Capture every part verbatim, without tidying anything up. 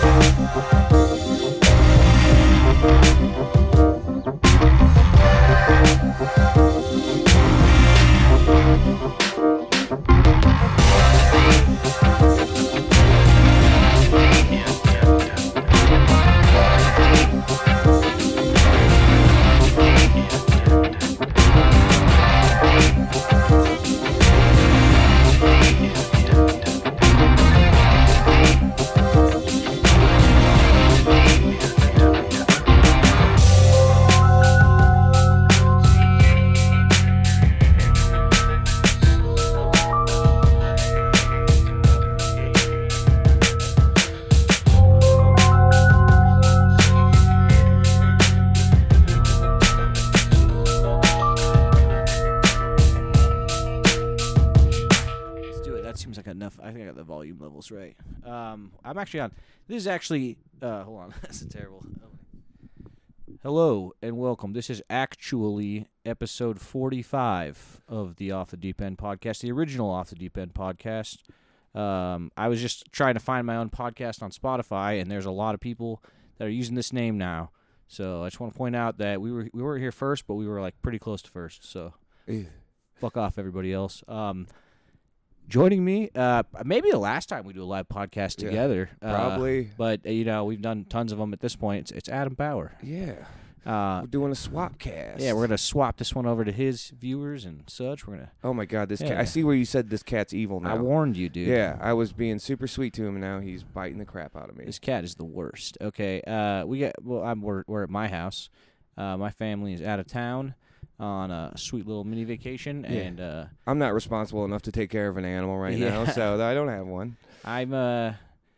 Right. Um, I'm actually on. This is actually. Uh, hold on. That's terrible. Hello and welcome. This is actually episode forty-five of the Off the Deep End podcast, the original Off the Deep End podcast. Um, I was just trying to find my own podcast on Spotify, and there's a lot of people that are using this name now. So I just want to point out that we were we weren't here first, but we were like pretty close to first. So Ew. Fuck off, everybody else. Um. Joining me, uh, maybe the last time we do a live podcast together. Yeah, probably. Uh, but, uh, you know, we've done tons of them at this point. It's, it's Adam Bauer. Yeah. Uh, we're doing a swap cast. Yeah, we're going to swap this one over to his viewers and such. We're gonna. Oh, my God. This yeah. cat. I see where you said this cat's evil now. I warned you, dude. Yeah, I was being super sweet to him, and now he's biting the crap out of me. This cat is the worst. Okay, uh, we got. Well, I'm, we're, we're at my house. Uh, my family is out of town on a sweet little mini vacation, yeah. and uh, I'm not responsible enough to take care of an animal right yeah. now, so I don't have one. I'm uh,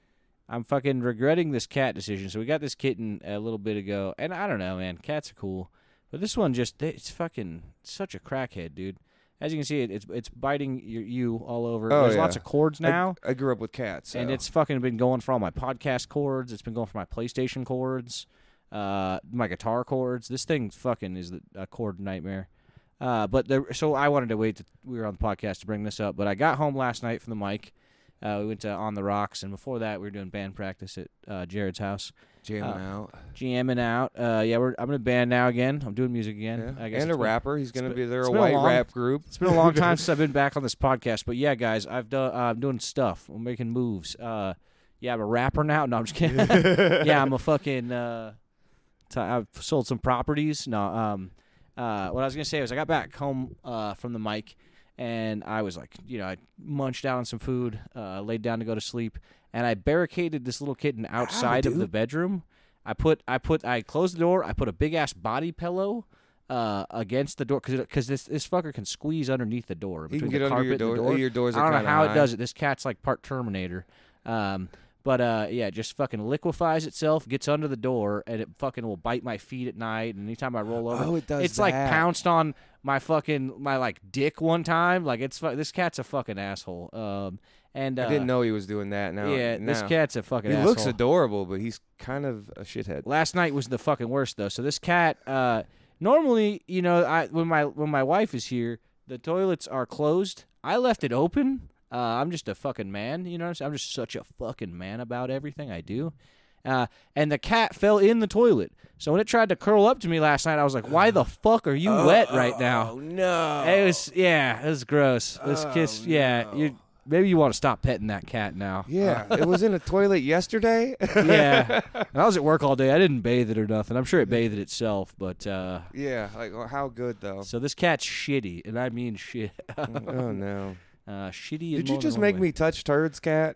I'm fucking regretting this cat decision. So we got this kitten a little bit ago, and I don't know, man, cats are cool, but this one just it's fucking such a crackhead, dude. As you can see, it, it's it's biting your, you all over. Oh, There's yeah. lots of cords now. I, I grew up with cats, so. And it's fucking been going for all my podcast cords. It's been going for my PlayStation cords. Uh, my guitar cords. This thing fucking is a chord nightmare. Uh, but there, so I wanted to wait till we were on the podcast to bring this up. But I got home last night from the mic. Uh, we went to On the Rocks, and before that, we were doing band practice at uh, Jared's house. Jamming uh, out. Jamming out. Uh, yeah, we're, I'm in a band now again. I'm doing music again. Yeah. I guess and a been, rapper. He's going to be there, a been white a long, rap group. It's been a long time since I've been back on this podcast. But yeah, guys, I've done. Uh, I'm doing stuff. I'm making moves. Uh, yeah, I'm a rapper now. No, I'm just kidding. yeah, I'm a fucking. Uh, t- I've sold some properties. No, um, uh, what I was gonna say was I got back home uh, from the mic, and I was like, you know, I munched out on some food, uh, laid down to go to sleep, and I barricaded this little kitten outside Ow, of the bedroom. I put, I put, I closed the door. I put a big ass body pillow uh, against the door because because this this fucker can squeeze underneath the door. He can Between get the under carpet your and door. the door. Your doors are I don't know kinda how high. it does it. This cat's like part Terminator. Um, But, uh, yeah, it just fucking liquefies itself, gets under the door, and it fucking will bite my feet at night. And anytime I roll over, oh, it does it's that. like pounced on my fucking, my, like, dick one time. Like, it's, this cat's a fucking asshole. Um, and, uh, I didn't know he was doing that. Now, yeah, now. this cat's a fucking He asshole. looks adorable, but he's kind of a shithead. Last night was the fucking worst, though. So this cat, uh, normally, you know, I when my when my wife is here, the toilets are closed. I left it open. Uh, I'm just a fucking man, you know what I'm saying? I'm just such a fucking man about everything I do. Uh, and the cat fell in the toilet. So when it tried to curl up to me last night, I was like, why the fuck are you oh, wet right now? Oh, no. It was, yeah, it was gross. This oh, kiss, yeah. no. You, maybe you want to stop petting that cat now. Yeah, it was in a toilet yesterday. Yeah. And I was at work all day. I didn't bathe it or nothing. I'm sure it bathed itself, but uh yeah, like well, how good though. so this cat's shitty, and I mean shit. Oh no. Uh shitty. Did you just make me touch turds, cat?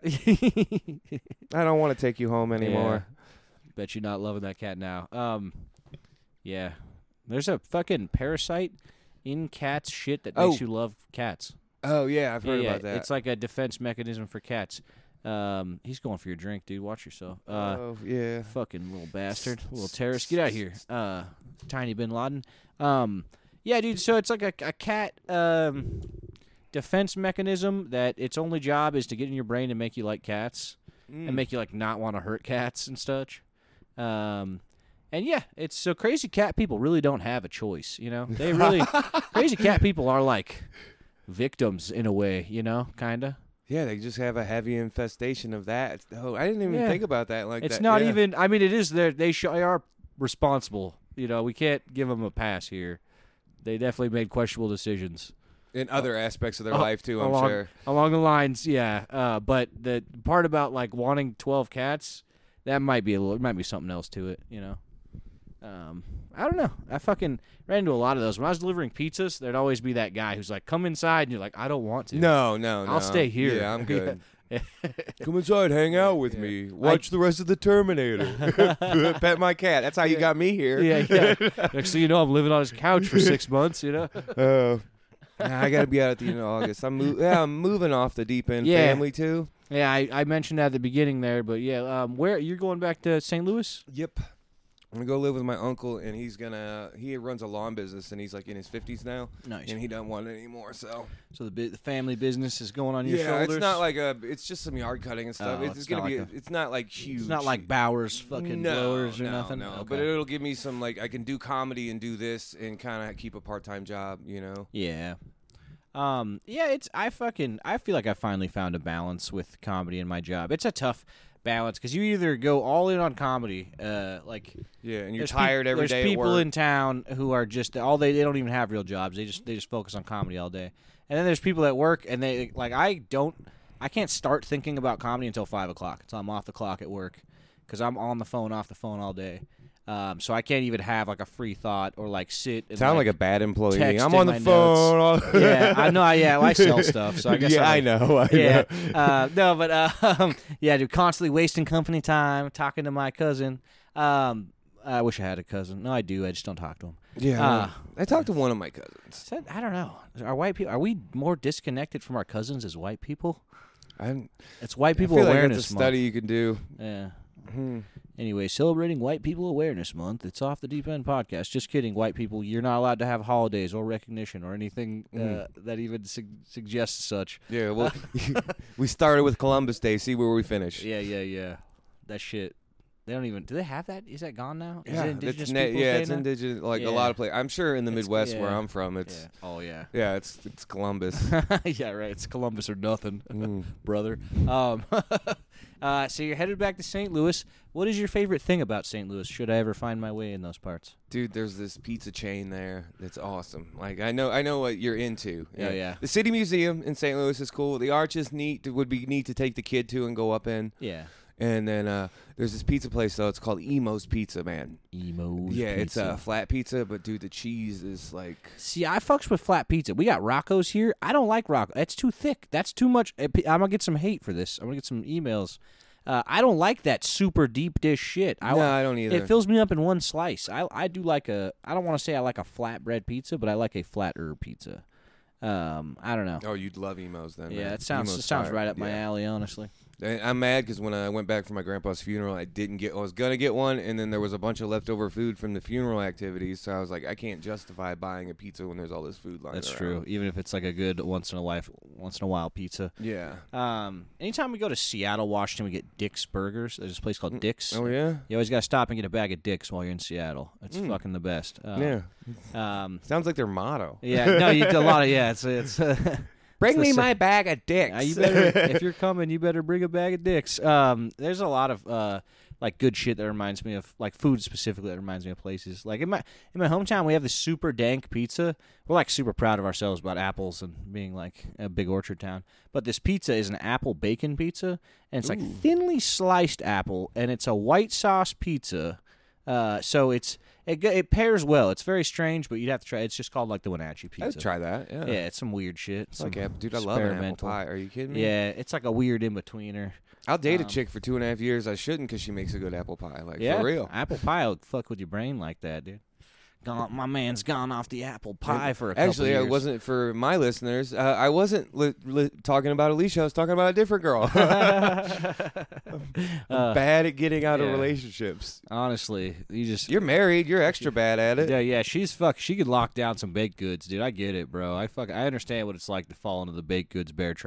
I don't want to take you home anymore. Yeah. Bet you're not loving that cat now. Um yeah. There's a fucking parasite in cats shit that makes Oh. you love cats. Oh yeah, I've Yeah, heard yeah. about that. It's like a defense mechanism for cats. Um he's going for your drink, dude. Watch yourself. Uh oh yeah. Fucking little bastard, little terrorist. Get out of here, uh, tiny Bin Laden. Um, yeah, dude. So it's like a, a cat um, defense mechanism that its only job is to get in your brain and make you like cats Mm. and make you like not want to hurt cats and such. Um, and yeah, it's so crazy. Cat people really don't have a choice. You know, they really crazy cat people are like victims in a way. You know, kinda. Yeah, they just have a heavy infestation of that. Oh, I didn't even Yeah. think about that like It's that. not yeah. even. I mean, it is. There. They, sh- they are responsible. You know, we can't give them a pass here. They definitely made questionable decisions in other aspects of their Uh, life too. I'm along, sure. along the lines. Yeah. Uh, but the part about like wanting twelve cats, that might be a little. Might be something else to it. You know. Um, I don't know. I fucking ran into a lot of those when I was delivering pizzas. There'd always be that guy who's like, "Come inside," and you're like, "I don't want to." No, no, no. I'll stay here. Yeah, I'm good. Yeah. Come inside, hang out with Yeah. me. Watch the rest of the Terminator. Pet my cat. That's how you got me here. Yeah, yeah. Next thing you know, I'm living on his couch for six months. You know. Uh, I got to be out at the end of August. I'm mo- yeah, I'm moving off the deep end Yeah. family too. Yeah, I, I mentioned that at the beginning there, but yeah, um, where you're going back to Saint Louis? Yep. I'm gonna go live with my uncle, and he's gonna he runs a lawn business, and he's like in his fifties now, Nice. and he doesn't want it anymore. So So the, bi- the family business is going on your yeah, shoulders. it's not like a. It's just some yard cutting and stuff. Oh, it's, it's gonna not be. like a- it's not like huge. It's not like Bowers fucking no, blowers or no, nothing. No, Okay. but it'll give me some like I can do comedy and do this and kind of keep a part time job. You know. Yeah. Um. Yeah. It's. I fucking. I feel like I finally found a balance with comedy in my job. It's a tough balance because you either go all in on comedy, uh, like Yeah, and you're there's tired peop- every there's day. at people work. in town who are just all they. They don't even have real jobs. They just they just focus on comedy all day. And then there's people at work and they like I don't. I can't start thinking about comedy until five o'clock. Until I'm off the clock at work because I'm on the phone, off the phone all day. Um, so I can't even have like a free thought or like sit. And, Sound like, like a bad employee. text I'm in on the my phone. all- yeah, I know. Yeah, well, I sell stuff, so I guess yeah, I, I know. I yeah, know. uh, no, but uh, um, yeah, dude, constantly wasting company time talking to my cousin. Um, I wish I had a cousin. No, I do. I just don't talk to him. Yeah, Uh, I talked to one of my cousins. Said, I don't know. Are white people? Are we more disconnected from our cousins as white people? I'm, It's White I People feel like Awareness that's a study Month. you can do. Yeah. Hmm. Anyway, celebrating White People Awareness Month. It's Off the Deep End podcast. Just kidding, white people. You're not allowed to have holidays or recognition or anything uh, Mhm. that even su- suggests such. Yeah, well, we started with Columbus Day. See where we finish. Yeah, yeah, yeah. That shit. They don't even. Do they have that? Is that gone now? Is Yeah, it Indigenous it's na- Peoples yeah, Day it's now? indigenous. Like Yeah. a lot of places. I'm sure in the It's- Midwest where yeah. I'm from, it's Yeah. Oh yeah. yeah, it's it's Columbus. yeah, right. It's Columbus or nothing, Mm. brother. Um, uh, so you're headed back to Saint Louis. What is your favorite thing about Saint Louis? Should I ever find my way in those parts? Dude, there's this pizza chain there that's awesome. Like I know, I know what you're into. Yeah, yeah. The City Museum in Saint Louis is cool. The Arch is neat. It would be neat to take the kid to and go up in. Yeah. And then uh, there's this pizza place though. It's called Emo's Pizza, man. Emos. Yeah, it's pizza. a flat pizza, but dude, the cheese is like. See, I fucks with flat pizza. We got Rocco's here. I don't like Rocco. It's too thick. That's too much. I'm gonna get some hate for this. I'm gonna get some emails. Uh, I don't like that super deep dish shit. I, no, I don't either. It fills me up in one slice. I I do like a. I don't want to say I like a flatbread pizza, but I like a flatter pizza. Um, I don't know. Oh, you'd love Emo's then. Yeah, man. it sounds Emo's it sounds fire. right up my Yeah. alley, honestly. I- I'm mad because when I went back for my grandpa's funeral, I didn't get. I was gonna get one, and then there was a bunch of leftover food from the funeral activities. So I was like, I can't justify buying a pizza when there's all this food lying That's around. true. Even if it's like a good once in a life, once in a while pizza. Yeah. Um, anytime we go to Seattle, Washington, we get Dick's Burgers. There's this place called Dick's. Oh yeah. You always got to stop and get a bag of Dick's while you're in Seattle. It's Mm. fucking the best. Uh, yeah. Um. Sounds like their motto. Yeah. No, you do a lot of yeah. It's it's. Bring the me sa- my bag of dicks. Uh, you better, if you're coming, you better bring a bag of dicks. Um, there's a lot of uh, like good shit that reminds me of like food specifically that reminds me of places. Like in my in my hometown, we have this super dank pizza. We're like super proud of ourselves about apples and being like a big orchard town. But this pizza is an apple bacon pizza, and it's like Ooh. thinly sliced apple, and it's a white sauce pizza. Uh, so it's it g- it pairs well. It's very strange, but you'd have to try. It's just called like the Wenatchee pizza. I'd try that. Yeah. Yeah, it's some weird shit. It's like some apple, dude. I love an apple experimental- pie. Are you kidding me? Yeah, it's like a weird in betweener. I'll date a Um, chick for two and a half years. I shouldn't because she makes a good apple pie. Like Yeah, for real. apple pie will fuck with your brain like that, dude. Gone, my man's gone off the apple pie for a couple Actually, years. it wasn't for my listeners. Uh, I wasn't li- li- talking about Alicia. I was talking about a different girl. I'm Uh, bad at getting out yeah. of relationships. Honestly, you just You're married. You're extra bad at it. yeah, yeah. She's fuck. She could lock down some baked goods, dude. I get it, bro. I fuck. I understand what it's like to fall into the baked goods bear trap.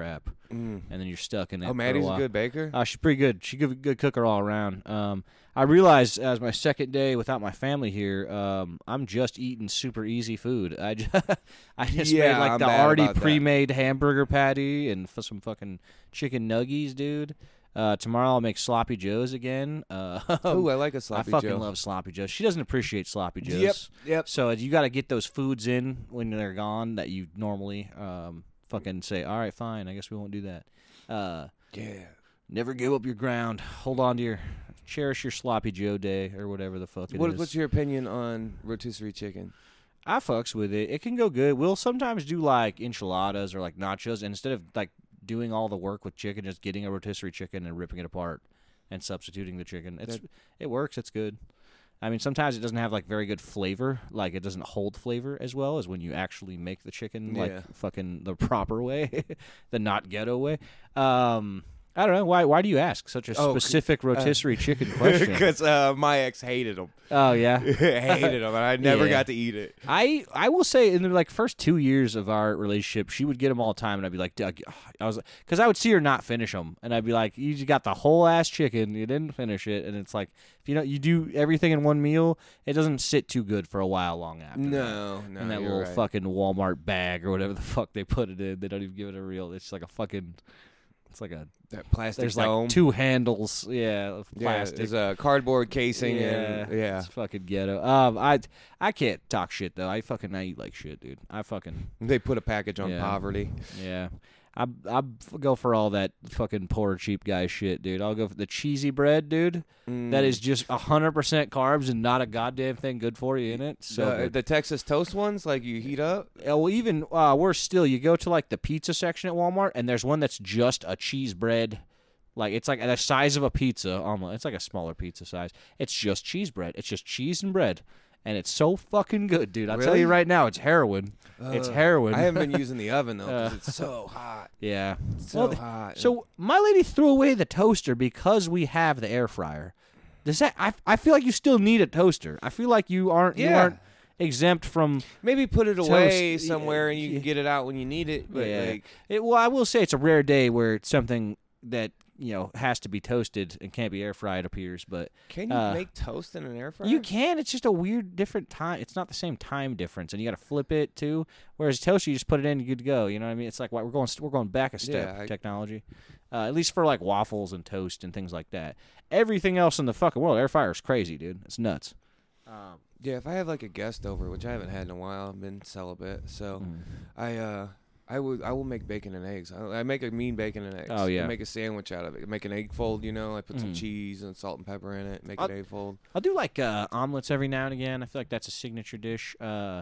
Mm. and then you're stuck in it. Oh, for Maddie's a, a while. good baker? Uh, she's pretty good. She's a good, good cooker all around. Um, I realized as my second day without my family here, um, I'm just eating super easy food. I just, I just Yeah, made like I'm the bad already about that. pre-made hamburger patty and f- some fucking chicken nuggies, dude. Uh, tomorrow I'll make sloppy joes again. Uh, Ooh, I like a sloppy I fucking Joe. love sloppy joes. She doesn't appreciate sloppy joes. Yep, yep. So you got to get those foods in when they're gone that you normally um, fucking say, all right, fine, I guess we won't do that. Uh, Yeah. never give up your ground. Hold on to your, cherish your sloppy Joe day or whatever the fuck it What, is. what's your opinion on rotisserie chicken? I fucks with it. It can go good. We'll sometimes do like enchiladas or like nachos, and instead of like doing all the work with chicken, just getting a rotisserie chicken and ripping it apart and substituting the chicken. It's That- it works. It's good. I mean, sometimes it doesn't have like very good flavor. Like it doesn't hold flavor as well as when you actually make the chicken like Yeah. fucking the proper way, the not ghetto way. Um, I don't know why. Why do you ask such a Oh, c- specific rotisserie chicken question? Because uh, my ex hated them. Oh yeah. hated them, and I never Yeah. got to eat it. I I will say in the like first two years of our relationship, she would get them all the time, and I'd be like, Doug, I was because I would see her not finish them, and I'd be like, you just got the whole ass chicken, you didn't finish it, and it's like if you know you do everything in one meal, it doesn't sit too good for a while long after. that. No, no. in that you're little right. fucking Walmart bag or whatever the fuck they put it in, they don't even give it a real. It's like a fucking. It's like a. That plastic There's dome. like two handles, yeah, of Yeah, plastic. there's a cardboard casing. Yeah, and, yeah. it's fucking ghetto. Um, I I can't talk shit though. I fucking I eat like shit, dude. I fucking They put a package on Yeah. poverty. yeah. I I go for all that fucking poor cheap guy shit, dude. I'll go for the cheesy bread, dude. Mm. That is just a hundred percent carbs and not a goddamn thing good for you in it. So the, good. the Texas toast ones, like you heat up. Yeah, well, even uh, worse still, you go to like the pizza section at Walmart, and there's one that's just a cheese bread. Like it's like the size of a pizza, almost. It's like a smaller pizza size. It's just cheese bread. It's just cheese and bread, and it's so fucking good, dude. I'll tell Really? you right now, it's heroin. it's Ugh. heroin. I haven't been using the oven though because Uh, it's so hot. yeah. It's so Well, th- hot. So my lady threw away the toaster because we have the air fryer. Does that? I I feel like you still need a toaster. I feel like you aren't. You Yeah. aren't exempt from. maybe put it Toast, away yeah, somewhere and you yeah. can get it out when you need it. But Yeah. like, It, well, I will say it's a rare day where it's something that you know has to be toasted and can't be air fried appears, but can you Uh, make toast in an air fryer? you can. It's just a weird different time. It's not the same time difference, and you got to flip it too. Whereas toast, you just put it in, you're good to go. You know what I mean? It's like why we're going we're going back a step. Yeah, I- technology, uh, at least for like waffles and toast and things like that. Everything else in the fucking world, air fryer is crazy, dude. It's nuts. Um, Yeah, if I have like a guest over, which I haven't had in a while, I've been celibate, so mm. I uh I would I will make bacon and eggs. I, I make a mean bacon and eggs. Oh, yeah. I make a sandwich out of it. I make an egg fold, you know. I put some Mhm. cheese and salt and pepper in it. Make I'll- an egg fold. I'll do like uh, omelets every now and again. I feel like that's a signature dish. Uh,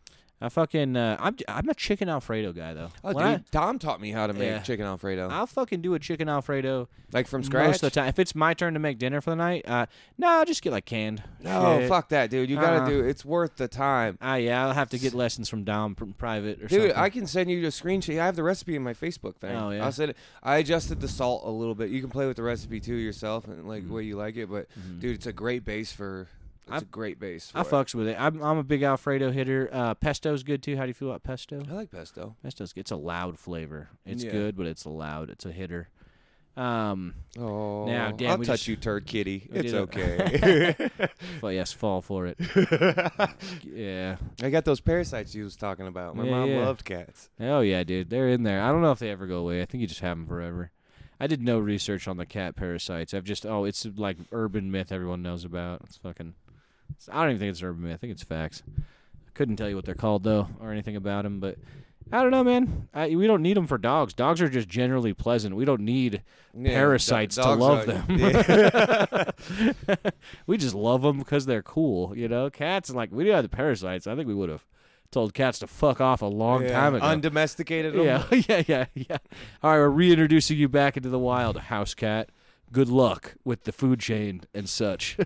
I fucking uh, I'm I'm a chicken Alfredo guy though. Oh, When dude, Tom taught me how to make Yeah. chicken Alfredo, I, I'll fucking do a chicken Alfredo like from scratch. most of the time. If it's my turn to make dinner for the night, uh, no, I'll just get like canned. No, shit. fuck that, dude. You gotta Uh-uh. do. It's worth the time, Ah, yeah, I'll have to get lessons from Dom pr- private or dude. something. I can send you a screenshot. I have the recipe in my Facebook thing. Oh, yeah? I'll send it. I adjusted the salt a little bit. You can play with the recipe too yourself and like Mhm. the way you like it. But Mhm. dude, it's a great base for. It's I- a great base. For I it. fucks with it. I'm I'm a big Alfredo hitter. Uh, pesto's good too. How do you feel about pesto? I like pesto. Pesto's good. It's a loud flavor. It's Yeah. good, but it's a loud. It's a hitter. Um, Oh, Now, Dan, I'll we touch just- you, turd kitty. we It's did a- okay. but yes, fall for it. Yeah. I got those parasites you was talking about. My Yeah, mom yeah. loved cats. Oh yeah, dude. They're in there. I don't know if they ever go away. I think you just have them forever. I did no research on the cat parasites. I've just oh, it's like urban myth everyone knows about. It's fucking. It's, I don't even think it's urban myth. I think it's facts. I couldn't tell you what they're called though, or anything about them. But I don't know, man. I, we don't need them for dogs. Dogs are just generally pleasant. We don't need Yeah, parasites do- to dogs love are- them. Yeah. We just love them because they're cool. You know, cats like we had the parasites. I think we would have told cats to fuck off a long Yeah, time ago. Undomesticated them. Yeah, yeah, yeah, yeah. All right, we're reintroducing you back into the wild, house cat. Good luck with the food chain and such.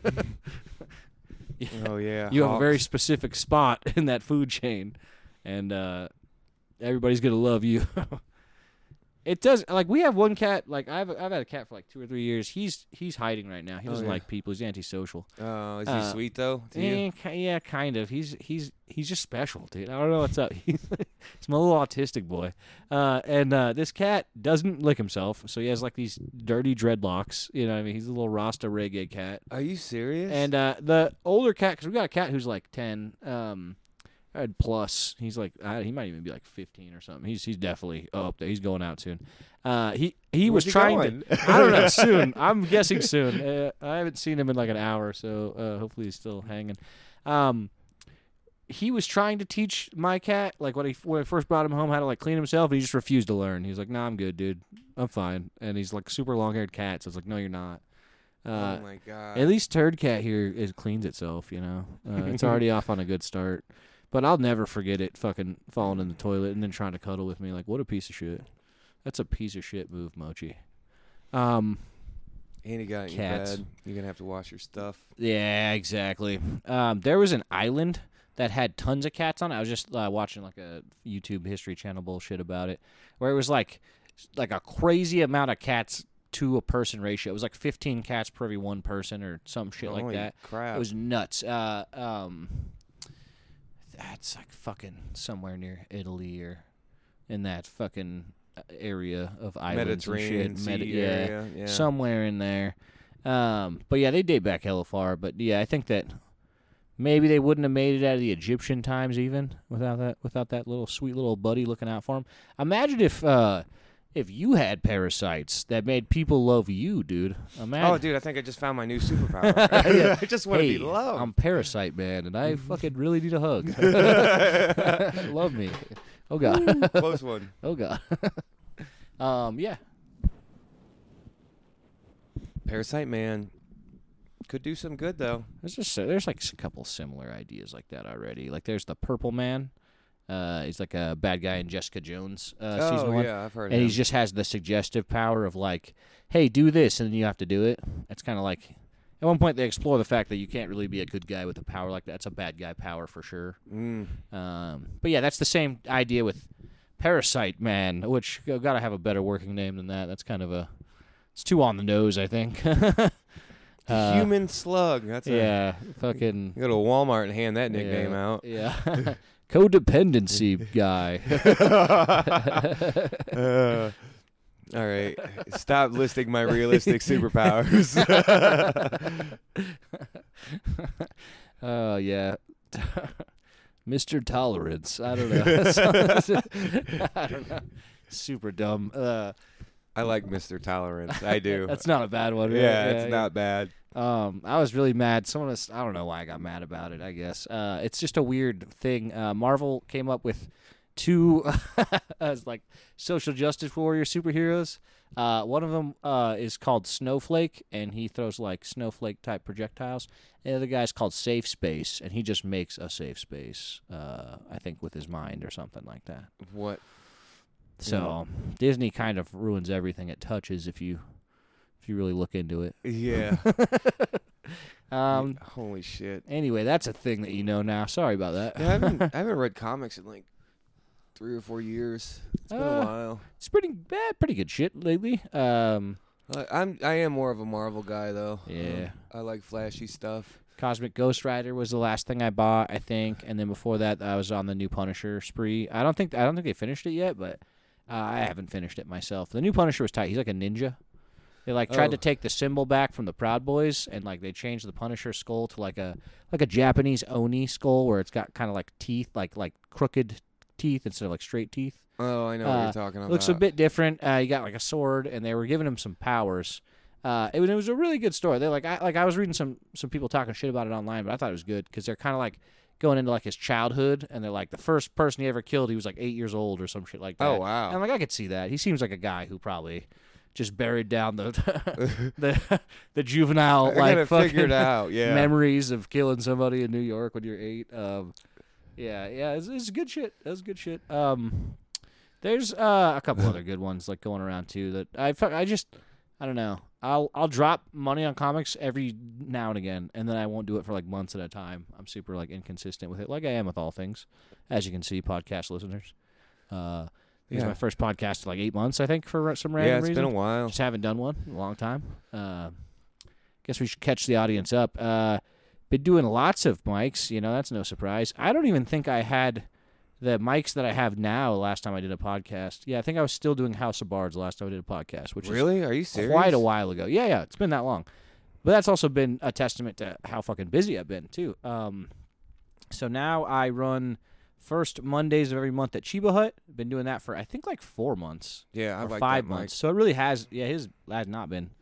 Oh yeah. You have a very Hawks. specific spot in that food chain, and uh, everybody's gonna love you. It does. Like we have one cat. Like I've I've had a cat for like two or three years. He's he's hiding right now. He Oh, doesn't yeah. like people. He's antisocial. Oh, is he Uh, sweet though? To you? Eh, ki- yeah, kind of. He's he's he's just special, dude. I don't know what's up. He's, he's my little autistic boy. Uh, and uh, this cat doesn't lick himself, so he has like these dirty dreadlocks. You know, what I mean, he's a little Rasta reggae cat. Are you serious? And uh, the older cat, because we got a cat who's like ten, um, and plus. He's like uh, he might even be like fifteen or something. He's he's definitely up there. He's going out soon. Uh, he he Where's was he trying going? to. I don't know. Soon. I'm guessing soon. Uh, I haven't seen him in like an hour, so uh, hopefully he's still hanging. Um, he was trying to teach my cat, like when he when I first brought him home, how to like clean himself, and he just refused to learn. He was like, "Nah, I'm good, dude. I'm fine." And he's like super long haired cat, so it's like, "No, you're not." Uh, oh my god. At least Turd Cat here is cleans itself, you know. Uh, it's already off on a good start. But I'll never forget it fucking falling in the toilet and then trying to cuddle with me. Like, what a piece of shit. That's a piece of shit move, Mochi. Um, And he got in your Cats. bed. You're gonna have to wash your stuff. yeah, exactly. Um, there was an island that had tons of cats on it. I was just uh, watching like a YouTube History Channel bullshit about it, where it was like like a crazy amount of cats to a person ratio. It was like fifteen cats per every one person or some shit like Holy that. crap. It was nuts. Uh, um, that's like fucking somewhere near Italy or in that fucking area of islands Mediterranean and shit. Sea Medi- yeah, area. Yeah. somewhere in there. Um, but yeah, they date back hella far. But yeah, I think that maybe they wouldn't have made it out of the Egyptian times even without that without that little sweet little buddy looking out for them. Imagine if uh, if you had parasites that made people love you, dude. Imagine. Oh, dude, I think I just found my new superpower. Yeah. I just want to Hey, be loved. I'm Parasite Man, and I fucking really need a hug. Love me. Oh god. Close one. Oh god. um. Yeah. Parasite Man could do some good though. There's just there's like a couple similar ideas like that already. Like there's the Purple Man. Uh, he's like a bad guy in Jessica Jones uh, oh season one. yeah, I've heard. And of he him. just has the suggestive power of like, hey, do this, and then you have to do it. It's kind of like, at one point they explore the fact that you can't really be a good guy with a power like that. It's a bad guy power for sure. Mm. Um, but yeah, that's the same idea with Parasite Man, which uh, gotta have a better working name than that. That's kind of a, it's too on the nose, I think. The Uh, human slug. That's a, yeah, fucking. You go to Walmart and hand that nickname yeah, out. Yeah. Codependency guy. Uh, all right, stop listing my realistic superpowers. Oh, yeah. Mister Tolerance. I don't know. I don't know. Super dumb. Uh, I like Mister Tolerance. I do. that's not a bad one. Right? yeah, it's not bad. Um, I was really mad. Someone was, I don't know why I got mad about it, I guess. Uh, it's just a weird thing. Uh, Marvel came up with two as like social justice warrior superheroes. Uh, one of them uh, is called Snowflake, and he throws like snowflake type projectiles. And the other guy's called Safe Space, and he just makes a safe space, uh, I think, with his mind or something like that. What? So Disney kind of ruins everything it touches if you if you really look into it. Yeah. Um. Holy shit. Anyway, that's a thing that you know now. Sorry about that. Yeah, I haven't I haven't read comics in like three or four years. It's been Uh, a while. It's pretty bad, pretty good shit lately. Um, I, I'm I am more of a Marvel guy though. Yeah. Um, I like flashy stuff. Cosmic Ghost Rider was the last thing I bought, I think, and then before that, I was on the new Punisher spree. I don't think I don't think they finished it yet, but uh, I haven't finished it myself. The new Punisher was tight. He's like a ninja. They like tried Oh. to take the symbol back from the Proud Boys, and like they changed the Punisher skull to like a like a Japanese Oni skull, where it's got kind of like teeth, like like crooked teeth instead of like straight teeth. Oh, I know what Uh, you're talking about. Looks a bit different. Uh, you got like a sword, and they were giving him some powers. Uh, it was it was a really good story. They like I like I was reading some some people talking shit about it online, but I thought it was good because they're kind of like going into like his childhood, and they're like the first person he ever killed, he was like eight years old or some shit like that. Oh, wow. And I'm like, I could see that. He seems like a guy who probably just buried down the the the juvenile I like gotta fucking figure it out. Yeah. memories of killing somebody in New York when you're eight. Um, yeah, yeah, it's, it's good shit. That's good shit. Um, there's uh, a couple other good ones like going around too that I fu- I just I don't know. I'll I'll drop money on comics every now and again, and then I won't do it for like months at a time. I'm super like inconsistent with it, like I am with all things, as you can see, podcast listeners. Uh, It was Yeah. my first podcast in like eight months, I think, for some Yeah, random it's reason. been a while. Just haven't done one in a long time. Uh, guess we should catch the audience up. Uh, been doing lots of mics. You know, that's no surprise. I don't even think I had the mics that I have now last time I did a podcast. Yeah, I think I was still doing House of Bards last time I did a podcast, which Really? Are you is serious? quite a while ago. Yeah, yeah, it's been that long. But that's also been a testament to how fucking busy I've been, too. Um, so now I run first Mondays of every month at Chiba Hut. Been doing that for, I think, like four months. Yeah, I or like five that months. mic. So it really has, yeah, his has not been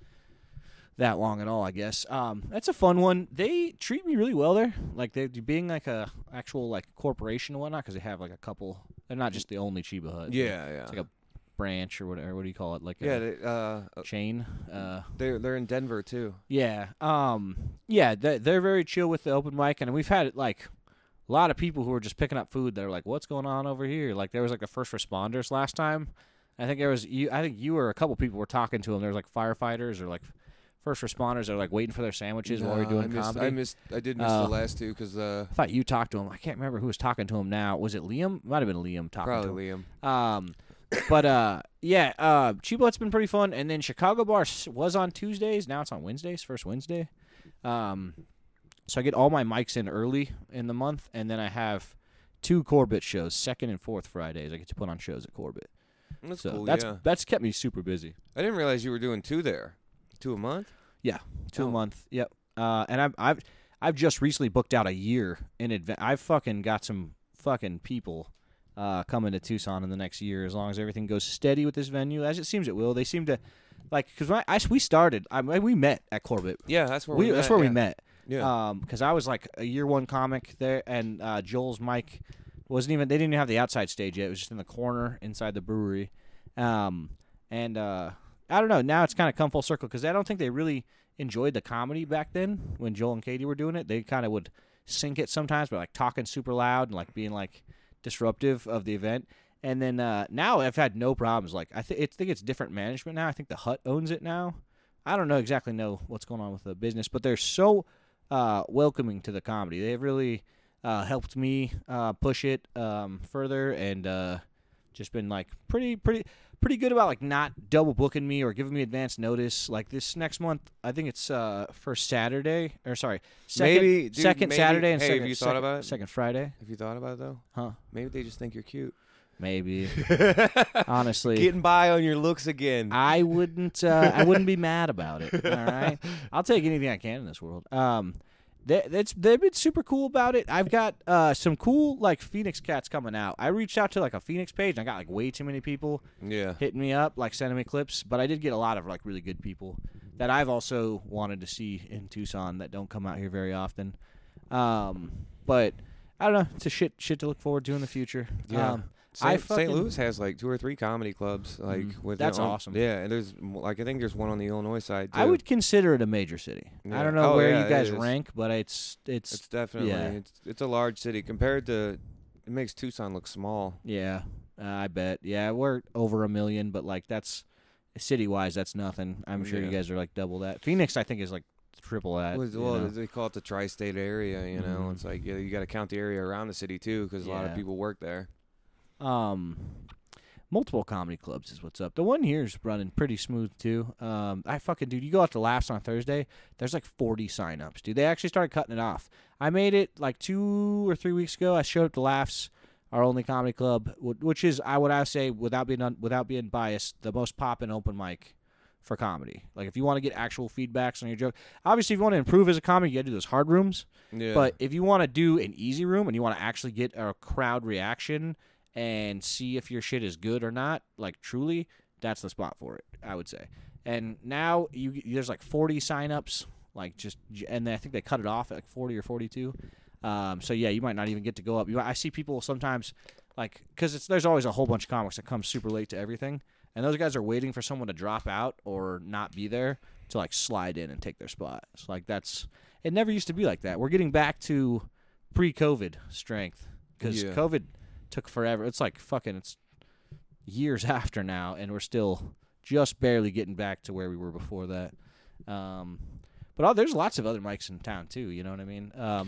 that long at all, I guess. Um, that's a fun one. They treat me really well there. Like, they being like a actual, like, corporation and whatnot, because they have, like, a couple. They're not just the only Chiba Hut. Yeah, yeah. It's like a branch or whatever. What do you call it? Like yeah, a they, uh, chain? Uh, they're they're in Denver too. yeah. Um, yeah, they, they're very chill with the open mic, and we've had, like, a lot of people who are just picking up food that are like, what's going on over here? Like, there was, like, the first responders last time. I think there was you. I think you or a couple people were talking to them. There was, like, firefighters or, like, first responders that are, like, waiting for their sandwiches while you're No, doing I missed, comedy. I missed. I did miss Uh, the last two because uh, I thought you talked to him. I can't remember who was talking to him now. Was it Liam? Might have been Liam talking to him. probably Liam. Um, but uh, yeah, uh, Chiba Hut's been pretty fun. And then Chicago Bar s- was on Tuesdays. Now it's on Wednesdays. First Wednesday. Um, so I get all my mics in early in the month, and then I have two Corbett shows, second and fourth Fridays. I get to put on shows at Corbett. That's So cool. that's yeah, that's kept me super busy. I didn't realize you were doing two there. Two a month. Two Oh. a month. Yep. Uh, and I've I've I've just recently booked out a year in advance. I've fucking got some fucking people uh, coming to Tucson in the next year, as long as everything goes steady with this venue, as it seems it will. They seem to like because when I, I we started, I we met at Corbett. Yeah, that's where We, we. that's met, where yeah. we met. Yeah. Um, because I was like a year one comic there, and uh, Joel's mic wasn't even. They didn't even have the outside stage yet. It was just in the corner inside the brewery. Um, and uh, I don't know. Now it's kind of come full circle because I don't think they really enjoyed the comedy back then when Joel and Katie were doing it. They kind of would sync it sometimes by like talking super loud and like being like disruptive of the event. And then uh, now I've had no problems. Like I, th- I think it's different management now. I think the Hut owns it now. I don't know exactly know what's going on with the business, but they're so uh, welcoming to the comedy. They've really uh, helped me uh, push it um, further, and uh, just been like pretty, pretty, pretty good about like not double booking me or giving me advance notice. Like this next month, I think it's uh, first Saturday or sorry, second, Maybe, dude, second maybe- Saturday and hey, second, have you thought second, about it? second Friday, Have you thought about it though? huh? Maybe they just think you're cute. Maybe. Honestly, Getting by on your looks again. I wouldn't. Uh, I wouldn't be mad about it. All right, I'll take anything I can in this world. Um, they, that's they've been super cool about it. I've got uh some cool like Phoenix cats coming out. I reached out to like a Phoenix page, and I got like way too many people Yeah. hitting me up, like sending me clips. But I did get a lot of like really good people that I've also wanted to see in Tucson that don't come out here very often. Um, but I don't know. It's a shit shit to look forward to in the future. Yeah. Um, Saint I Saint fucking- Louis has like two or three comedy clubs. Like Mm, with that's their own- awesome. Yeah, and there's m- like I think there's one on the Illinois side too. I would consider it a major city. I Yeah. don't know Oh, where yeah, you it guys is. rank, but it's it's, It's definitely yeah. it's it's a large city compared to. It makes Tucson look small. yeah. Uh, I bet. Yeah, we're over a million, but like that's city wise, that's nothing. I'm sure you Yeah. guys are like double that. Phoenix, I think, is like triple that. Well, you well, know? they call it the tri-state area. You know, Mhm. it's like yeah, you got to count the area around the city too, because a lot of Yeah. people work there. Um, multiple comedy clubs is what's up. The one here's running pretty smooth too. Um, I fucking dude, you go out to Laughs on Thursday. There's like forty signups, dude. They actually started cutting it off. I made it like two or three weeks ago. I showed up to Laughs, our only comedy club, wh- which is I would I say without being un- without being biased, the most poppin' open mic for comedy. Like if you want to get actual feedbacks on your joke, obviously if you want to improve as a comic, you got to do those hard rooms. Yeah, But if you want to do an easy room and you want to actually get a crowd reaction and see if your shit is good or not, like truly, that's the spot for it, I would say. And now you there's like forty signups, like just, and I think they cut it off at like forty or forty-two. Um, so yeah, you might not even get to go up. You, I see people sometimes, like, because it's there's always a whole bunch of comics that come super late to everything, and those guys are waiting for someone to drop out or not be there to like slide in and take their spot. So like that's it. Never used to be like that. We're getting back to pre-COVID strength because Yeah. COVID took forever. It's like fucking it's years after now, and we're still just barely getting back to where we were before that. Um, but oh, there's lots of other mics in town too. You know what I mean? Um,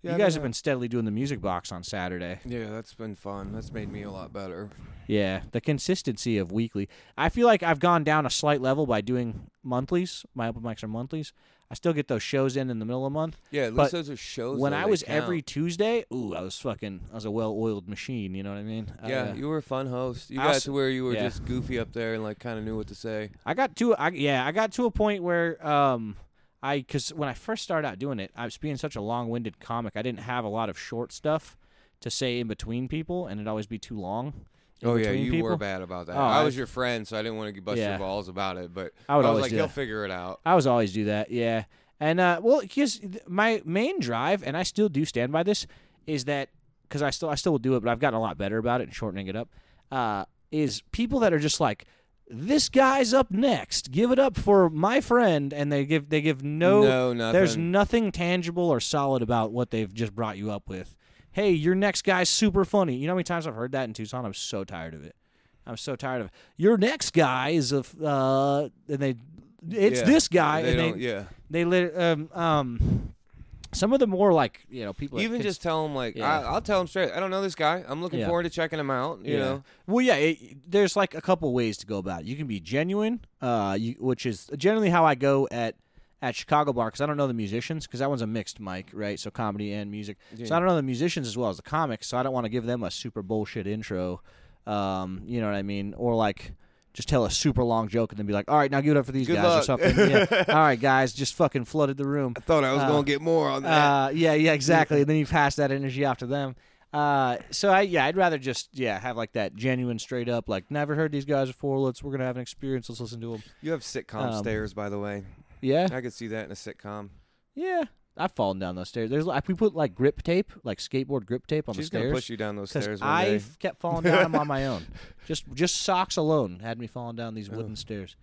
Yeah, you I guys mean, have been steadily doing the music box on Saturday. Yeah, that's been fun. That's made me a lot better. Yeah, the consistency of weekly. I feel like I've gone down a slight level by doing monthlies. My open mics are monthlies. I still get those shows in in the middle of the month. Yeah, at least But those are shows. When though, I they was count. every Tuesday, ooh, I was fucking, I was a well-oiled machine. You know what I mean? Yeah, I, uh, you were a fun host. You I got also- to where you were yeah. just goofy up there and like kind of knew what to say. I got to, I, yeah, I got to a point where, um, I, because when I first started out doing it, I was being such a long-winded comic. I didn't have a lot of short stuff to say in between people, and it'd always be too long. in Oh yeah, between you people. were bad about that. Oh, I I- was your friend, so I didn't want to bust Yeah. your balls about it. But I would was always like, do he'll that. figure it out. I was always do that, yeah. And uh, well, because my main drive, and I still do stand by this, is that because I still I still will do it, but I've gotten a lot better about it and shortening it up. Uh, is people that are just like, this guy's up next. Give it up for my friend, and they give they give no. No, nothing. There's nothing tangible or solid about what they've just brought you up with. Hey, your next guy's super funny. You know how many times I've heard that in Tucson? I'm so tired of it. I'm so tired of it. Your next guy is a, f- uh, and they, it's Yeah, this guy, They and don't. they, yeah. they lit, um, um, some of the more like, you know, people. that Even can- just tell them like Yeah. I, I'll tell them straight. I don't know this guy. I'm looking Yeah. forward to checking him out. You yeah. know. Well, yeah, it, there's like a couple ways to go about it. You can be genuine, uh, you, which is generally how I go at, at Chicago Bar, because I don't know the musicians, because that one's a mixed mic, right? So comedy and music. Yeah. So I don't know the musicians as well as the comics, so I don't want to give them a super bullshit intro. Um, you know what I mean? Or like just tell a super long joke and then be like, all right, now give it up for these Good guys luck. or something. Yeah. All right, guys, just fucking flooded the room. I thought I was Uh, gonna get more on that. Uh, yeah, yeah, exactly. And then you pass that energy off to them. Uh, so I, yeah, I'd rather just, yeah, have like that genuine, straight up, like, never heard these guys before. Let's, we're gonna have an experience. Let's listen to them. you have sitcom um, stairs, by the way. Yeah, I could see that in a sitcom. yeah. I've fallen down those stairs. There's, like, we put like grip tape, like skateboard grip tape on She's the gonna stairs. push you down those Because stairs one I day. kept falling down them on my own. Just, just socks alone had me falling down these wooden Oh. stairs.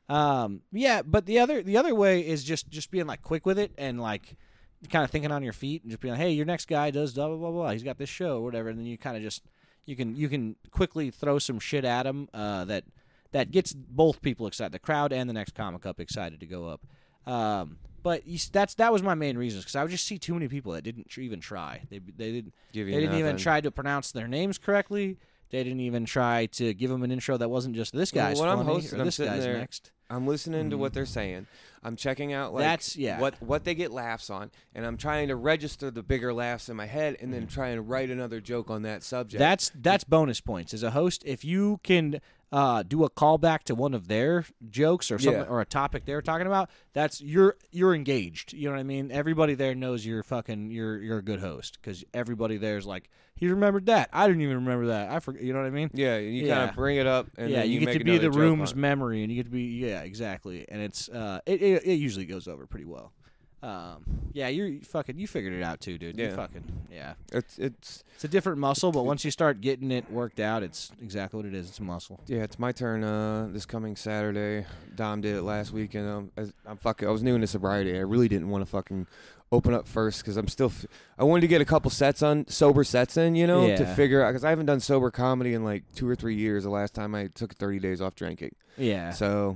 Um, yeah, but the other, the other way is just, just being like quick with it and like, kind of thinking on your feet and just being like, hey, your next guy does blah blah blah blah. He's got this show or whatever, and then you kind of just you can you can quickly throw some shit at him uh, that that gets both people excited, the crowd and the next comic up excited to go up. Um, but you, s- that's that was my main reason because I would just see too many people that didn't tr- even try. They they didn't Give they you didn't even nothing. try to pronounce their names correctly. They didn't even try to give them an intro that wasn't just this Well, guy's when I'm funny hosting, or I'm this sitting guy's there- next. I'm listening to Mhm. what they're saying. I'm checking out like That's- yeah. what what they get laughs on, and I'm trying to register the bigger laughs in my head, and Mm. then try and write another joke on that subject. That's that's bonus points as a host. If you can uh, do a callback to one of their jokes or something Yeah. or a topic they're talking about, that's you're you're engaged. You know what I mean? Everybody there knows you're fucking you're you're a good host because everybody there's like he remembered that. I didn't even remember that. I forget. You know what I mean? yeah. You Yeah. kind of bring it up, and yeah, then you, you, get make to be the another joke room's on it. memory, and you get to be yeah exactly, and it's uh it it, it usually goes over pretty well. Um, yeah, you're you fucking you figured it out too, dude. You Yeah. fucking yeah. It's it's It's a different muscle, but once you start getting it worked out, it's exactly what it is. It's a muscle. yeah. It's my turn uh, this coming Saturday. Dom did it last week, and um, as- I'm fucking. I was new into sobriety. I really didn't want to fucking open up first because I'm still. F- I wanted to get a couple sets on sober sets in, you know, to Yeah. figure out because I haven't done sober comedy in like two or three years. The last time I took thirty days off drinking, Yeah. so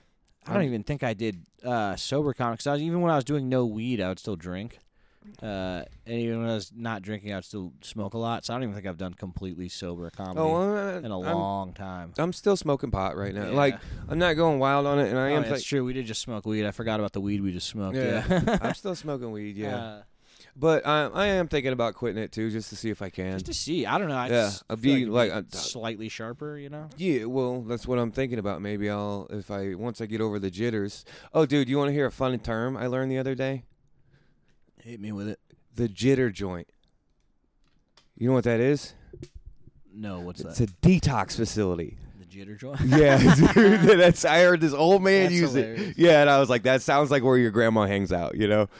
I don't I'm- even think I did uh, sober comics. I was, even when I was doing no weed, I would still drink. Uh, and even when I was not drinking, I would still smoke a lot. So I don't even think I've done completely sober comedy Oh, uh, in a I'm, long time. I'm still smoking pot right now. Yeah. Like I'm not going wild on it, and I Oh, am. yeah, that's like, true. We did just smoke weed. I forgot about the weed we just smoked. Yeah. Yeah. I'm still smoking weed, yeah. Uh, But I, I am thinking about quitting it too, just to see if I can. just to see. I don't know. I Yeah, just I'll feel be it'd like, uh, slightly sharper, you know? Yeah, well, that's what I'm thinking about. Maybe I'll if I once I get over the jitters. Oh, dude, you want to hear a fun term I learned the other day? Hit me with it. The jitter joint. You know what that is? No, what's It's that? a detox facility. The jitter joint? Yeah, dude, that's I heard this old man That's use hilarious. it. Yeah, and I was like, that sounds like where your grandma hangs out, you know?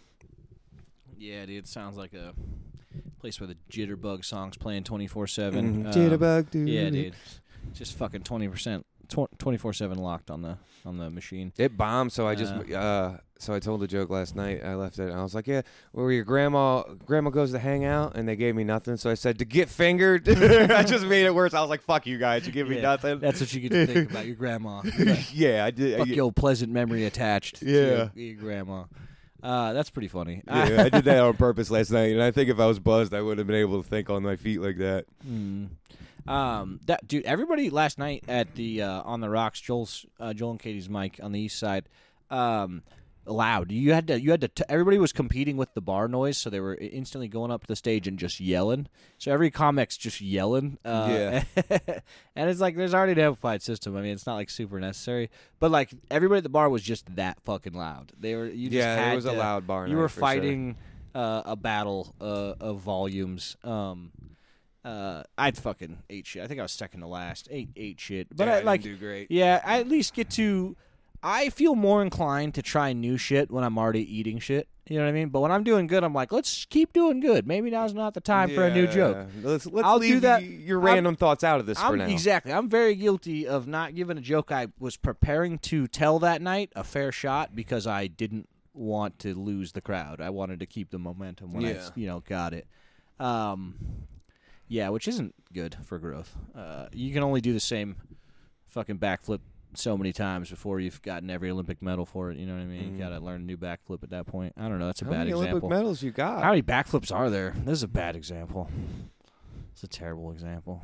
Yeah, dude. It sounds like a place where the Jitterbug song's playing twenty-four seven. Mhm. Jitterbug, dude. Yeah, dude. Just fucking twenty percent, twenty-four seven locked on the on the machine. It bombed, so I just Uh. uh so I told the joke last night. I left it and I was like, yeah, where your grandma grandma goes to hang out, and they gave me nothing, so I said to get fingered. I just made it worse. I was like, fuck you guys, you give me Yeah, nothing. That's what you get to think about your grandma. You're like, yeah, I did. fuck I, your pleasant memory attached. to Yeah. your, your grandma. Uh, that's pretty funny. Yeah, I did that on purpose last night, and I think if I was buzzed, I would have been able to think on my feet like that. Mm. Um, that dude. Everybody last night at the uh, on the rocks, Joel's uh, Joel and Katie's mic on the east side. Um, loud. You had to. You had to. T- everybody was competing with the bar noise, so they were instantly going up to the stage and just yelling. So every comic's just yelling. Uh, Yeah. And it's like there's already an amplified system. I mean, it's not like super necessary, but like everybody at the bar was just that fucking loud. They were. You just Yeah, had it was to, a loud bar. You night were for fighting uh, a battle uh, of volumes. Um, uh, I'd fucking ate shit. I think I was second to last. Ate ate shit, Sure. but yeah, I didn't like. do great. Yeah, I at least get to. I feel more inclined to try new shit when I'm already eating shit. You know what I mean? But when I'm doing good, I'm like, let's keep doing good. Maybe now's not the time for a new joke. Yeah. Let's let's I'll leave do that. y- your I'm- random thoughts out of this I'm, for now. Exactly. I'm very guilty of not giving a joke I was preparing to tell that night a fair shot because I didn't want to lose the crowd. I wanted to keep the momentum when I, Yeah. you know, got it. Um, yeah, which isn't good for growth. Uh, you can only do the same fucking backflip so many times before you've gotten every Olympic medal for it. You know what I mean? Mhm. You got to learn a new backflip at that point. I don't know. That's a How bad many example. Olympic medals you got? How many backflips are there? This is a bad example. It's a terrible example.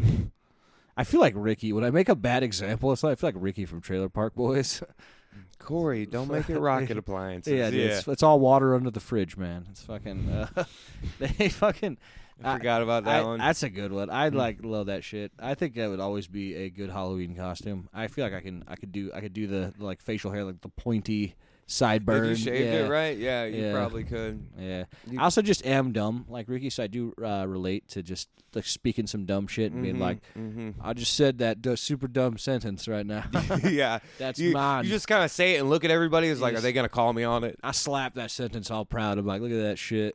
I feel like Ricky. When I make a bad example, it's like I feel like Ricky from Trailer Park Boys. Corey, don't make it rocket appliances. yeah, dude, It's, it's all water under the fridge, man. It's fucking. Uh, they fucking. I forgot about that I- one. That's a good one. I Mm. like love that shit. I think that would always be a good Halloween costume. I feel like I can. I could do. I could do the like facial hair, like the pointy sideburns. If you shaved yeah. it right, yeah, you Yeah. probably could. Yeah. You- I also just am dumb, like Ricky. So I do uh, relate to just like speaking some dumb shit and being Mhm, like, mhm. I just said that d- super dumb sentence right now. yeah, That's you, mine. you just kind of say it and look at everybody. It's like, Yes. are they gonna call me on it? I slapped that sentence all proud. I'm like, look at that shit.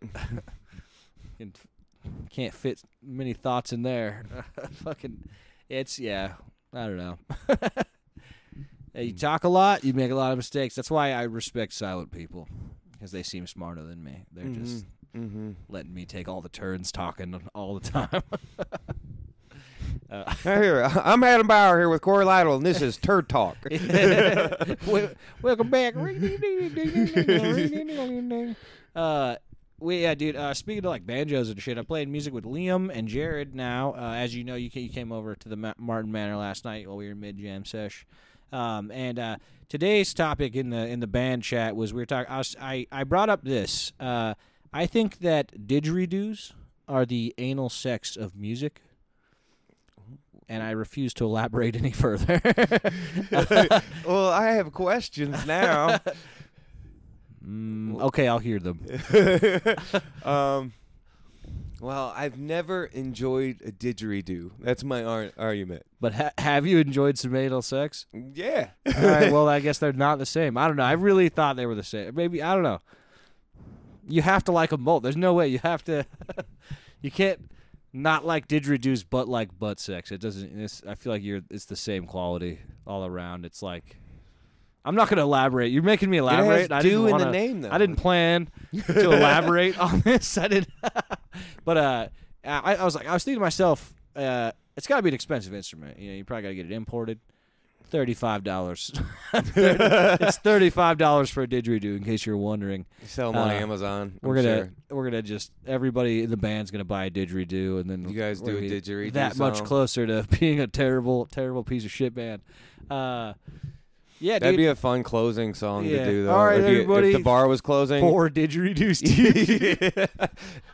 Fucking Can't fit many thoughts in there. Fucking, it's yeah. I don't know. Hey, you talk a lot, you make a lot of mistakes. That's why I respect silent people because they seem smarter than me. They're just Mm-hmm. letting me take all the turns talking all the time. uh, Here, I'm Adam Bauer here with Corey Lytle, and this is Turd Talk. Wel- Welcome back. uh, we yeah, dude. Uh, speaking of like banjos and shit, I'm playing music with Liam and Jared now. Uh, as you know, you, ca- you came over to the Ma- Martin Manor last night while we were in mid jam sesh. Um, and uh, today's topic in the in the band chat was we were talking. I, was- I I brought up this. Uh, I think that didgeridoos are the anal sex of music. And I refuse to elaborate any further. Well, I have questions now. Mm, okay, I'll hear them. um, well, I've never enjoyed a didgeridoo. That's my ar- argument. But ha- have you enjoyed some anal sex? Yeah. All right, well, I guess they're not the same. I don't know. I really thought they were the same. Maybe, I don't know. You have to like them both. There's no way. You have to. You can't not like didgeridoos, but like butt sex. It doesn't. It's, I feel like you're. It's the same quality all around. It's like. I'm not going to elaborate. You're making me elaborate. It I has didn't do in wanna, the name, though. I didn't plan to elaborate on this. I didn't. But uh, I, I was like, I was thinking to myself, uh, it's got to be an expensive instrument. You know, you probably got to get it imported. Thirty-five dollars. It's thirty-five dollars for a didgeridoo. In case you're wondering, You sell them on Uh, Amazon. we're I'm gonna sure. we're gonna just everybody in the band's gonna buy a didgeridoo, and then You guys we're do a gonna be didgeridoo that much song? closer to being a terrible, terrible piece of shit band. Uh, yeah, That'd dude. be a fun closing song Yeah. to do, though. All right, if, you- everybody. if the bar was closing. Four didgeridoos. Dude.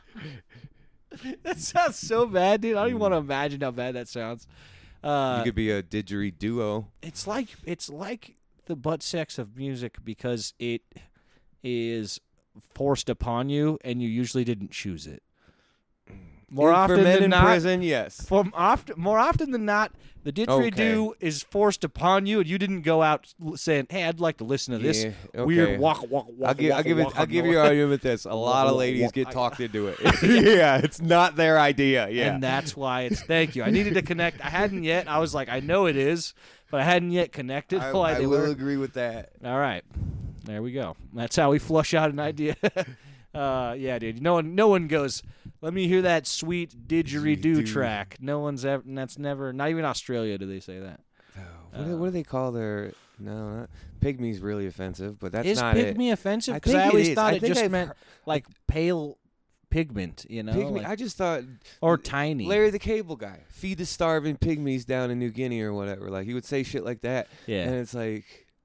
That sounds so bad, dude. I don't even want to imagine how bad that sounds. Uh, you could be a didgeridoo. it's like it's like the butt sex of music because it is forced upon you, and you usually didn't choose it. More For often men than in not, prison, yes. from often, more often than not, the didgeridoo is forced upon you, and you didn't go out l- saying, "Hey, I'd like to listen to this Yeah, okay. weird walk, walk, walk." I'll give, I'll walk, give, it, walk I'll give you noise." an argument this. A lot of walk, ladies walk. get talked into it. Yeah, it's not their idea. Yeah. And that's why it's thank you. I needed to connect. I hadn't yet. I was like, I know it is, but I hadn't yet connected. I, why I they will were. agree with that. All right, there we go. That's how we flush out an idea. uh, yeah, dude. No one, no one goes. Let me hear that sweet didgeridoo Didgeridoo. track. No one's ever. That's never. Not even Australia do they say that. Oh, what, do, what do they call their No, not, pygmy's really offensive, but that's is not it. pygmy offensive? I Because think I it always is. thought I it think just I've meant heard- like pale pigment, you know, Pygmy. like- I just thought or tiny. Larry the Cable Guy, feed the starving pygmies down in New Guinea or whatever. Like he would say shit like that, yeah. and it's like,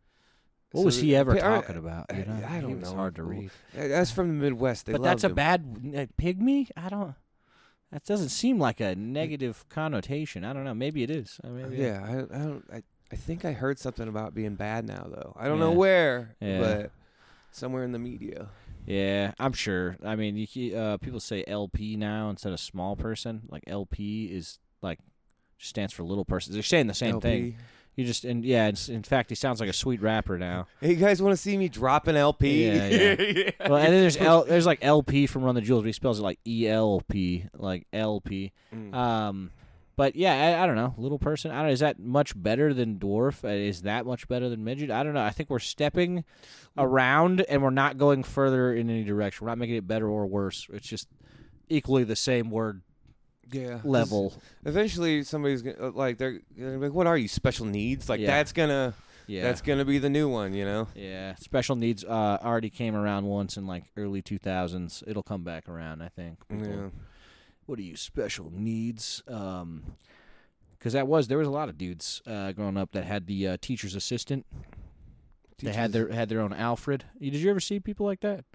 What so was he the- ever I- talking about? I, You know? I He don't was know. hard to read. That's from the Midwest. They But that's loved a him. bad uh, pygmy. I don't. That doesn't seem like a negative connotation. I don't know. Maybe it is. I mean, Yeah, I, I don't. I, I think I heard something about being bad now, though. I don't know Yeah. where, Yeah. but somewhere in the media. Yeah, I'm sure. I mean, you, ke- uh, people say L P now instead of small person. Like L P is like just stands for little person. They're saying the same L P. thing. You just and yeah. It's, in fact, he sounds like a sweet rapper now. Hey, you guys want to see me drop an L P? Yeah, yeah. Well, and then there's L. There's like L P from Run the Jewels, but he spells it like E L P, like L P. Mm. Um, but yeah, I, I don't know. Little person. I don't know. Is that much better than dwarf? Uh, Is that much better than midget? I don't know. I think we're stepping around and we're not going further in any direction. We're not making it better or worse. It's just equally the same word yeah. level. Eventually, somebody's gonna uh, like they're gonna be like, "What are you? Special needs?" Like Yeah. that's gonna Yeah. that's gonna be the new one, you know? Yeah. Special needs uh, already came around once in like early two thousands. It'll come back around, I think. People- Yeah. What are you, special needs? Um, because that was there was a lot of dudes uh, growing up that had the uh, teacher's assistant. They had their had their own Alfred. You- Did you ever see people like that?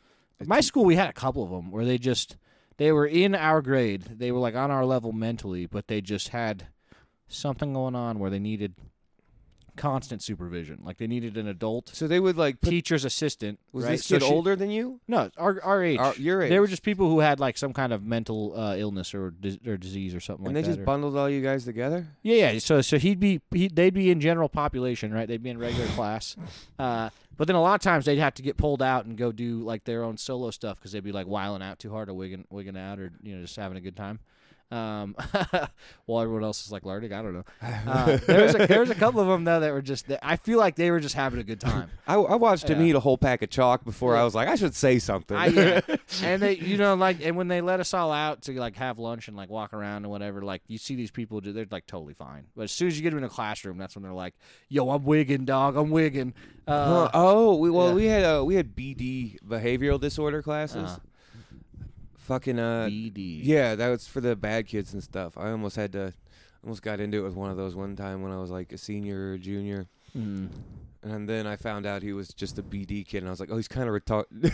A My te- school, we had a couple of them where they just they were in our grade. They were like on our level mentally, but they just had something going on where they needed constant supervision. Like they needed an adult So they would like put, teacher's assistant. was right? this So kid she- older than you? No, our our age. Our- your age. They were just people who had like some kind of mental uh, illness or dis- or disease or something and like they that. just or- bundled all you guys together? Yeah, yeah. So, so he'd be, he, they'd be in general population, right? They'd be in regular class, uh, but then a lot of times they'd have to get pulled out and go do like their own solo stuff because they'd be like wiling out too hard or wigging, wigging out, or you know just having a good time. Um, while everyone else is like learning, I don't know. Uh, there was a, there was a couple of them though that were just, I feel like they were just having a good time. I, I watched him Yeah. eat a whole pack of chalk before I was like, I should say something. I, yeah. And they, you know, like, and when they let us all out to like have lunch and like walk around and whatever, like you see these people, they're like totally fine. But as soon as you get them in a classroom, that's when they're like, "Yo, I'm wigging, dog. I'm wigging." Uh, Huh. Oh, we, well, yeah. we had uh, we had B D behavioral disorder classes. Uh-huh. Fucking uh, B D. yeah, that was for the bad kids and stuff. I almost had to, almost got into it with one of those one time when I was like a senior or junior, Mm. and then I found out he was just a B D kid, and I was like, oh, he's kind of retarded.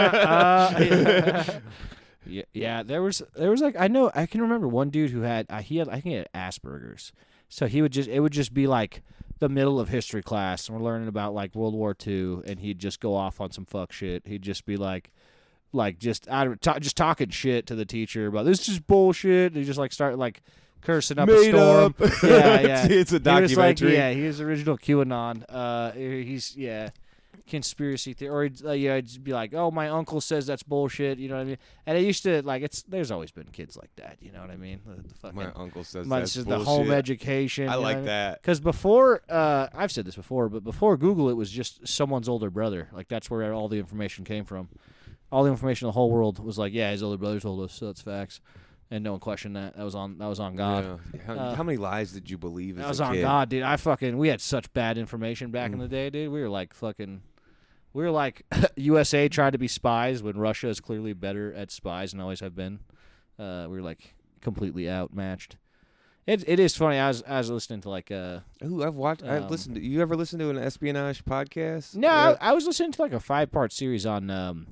uh, yeah. yeah, yeah. There was, there was like, I know, I can remember one dude who had, uh, he had, I think he had Asperger's. So he would just, it would just be like the middle of history class, and we're learning about like World War Two, and he'd just go off on some fuck shit. He'd just be like, like just out of ta- just talking shit to the teacher about this is bullshit. He just like start like cursing up a Made storm. up. Yeah, yeah. It's a He was like, documentary. yeah, he was original QAnon. Uh, he's yeah, conspiracy theory, or he'd, uh, yeah, he'd just be like, oh, my uncle says that's bullshit. You know what I mean? And I used to like it's. There's always been kids like that. You know what I mean? The, the fucking, My uncle says my- that's this is bullshit. the home education. I you know like what mean? that. Because before, uh, I've said this before, but before Google, it was just someone's older brother. Like that's where all the information came from. All the information in the whole world was like, yeah, his older brother told us, so that's facts, and no one questioned that. That was on. That was on God. Yeah. How, Uh, how many lies did you believe as That was a on kid? God, dude. I fucking we had such bad information back in Mm. the day, dude. We were like fucking. We were like U S A tried to be spies when Russia is clearly better at spies and always have been. Uh, we were like completely outmatched. It it is funny. I was I was listening to like uh Ooh, I've watched. I've Um, listened to. You ever listen to an espionage podcast? no Yeah. I, I was listening to like a five part series on um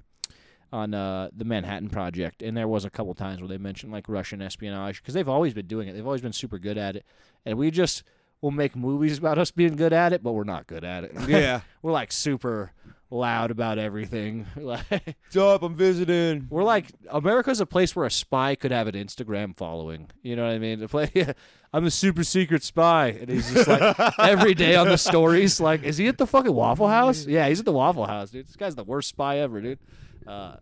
on uh the Manhattan Project, and there was a couple times where they mentioned like Russian espionage because they've always been doing it. They've always been super good at it, and we just will make movies about us being good at it, but we're not good at it. Yeah. We're like super loud about everything. Like What's up? I'm visiting. we're like America's a place where a spy could have an Instagram following. You know what I mean? To play, I'm a super secret spy, and he's just like every day on the stories. Like, is he at the fucking Waffle House? Yeah, he's at the Waffle House, dude. This guy's the worst spy ever, dude. Uh,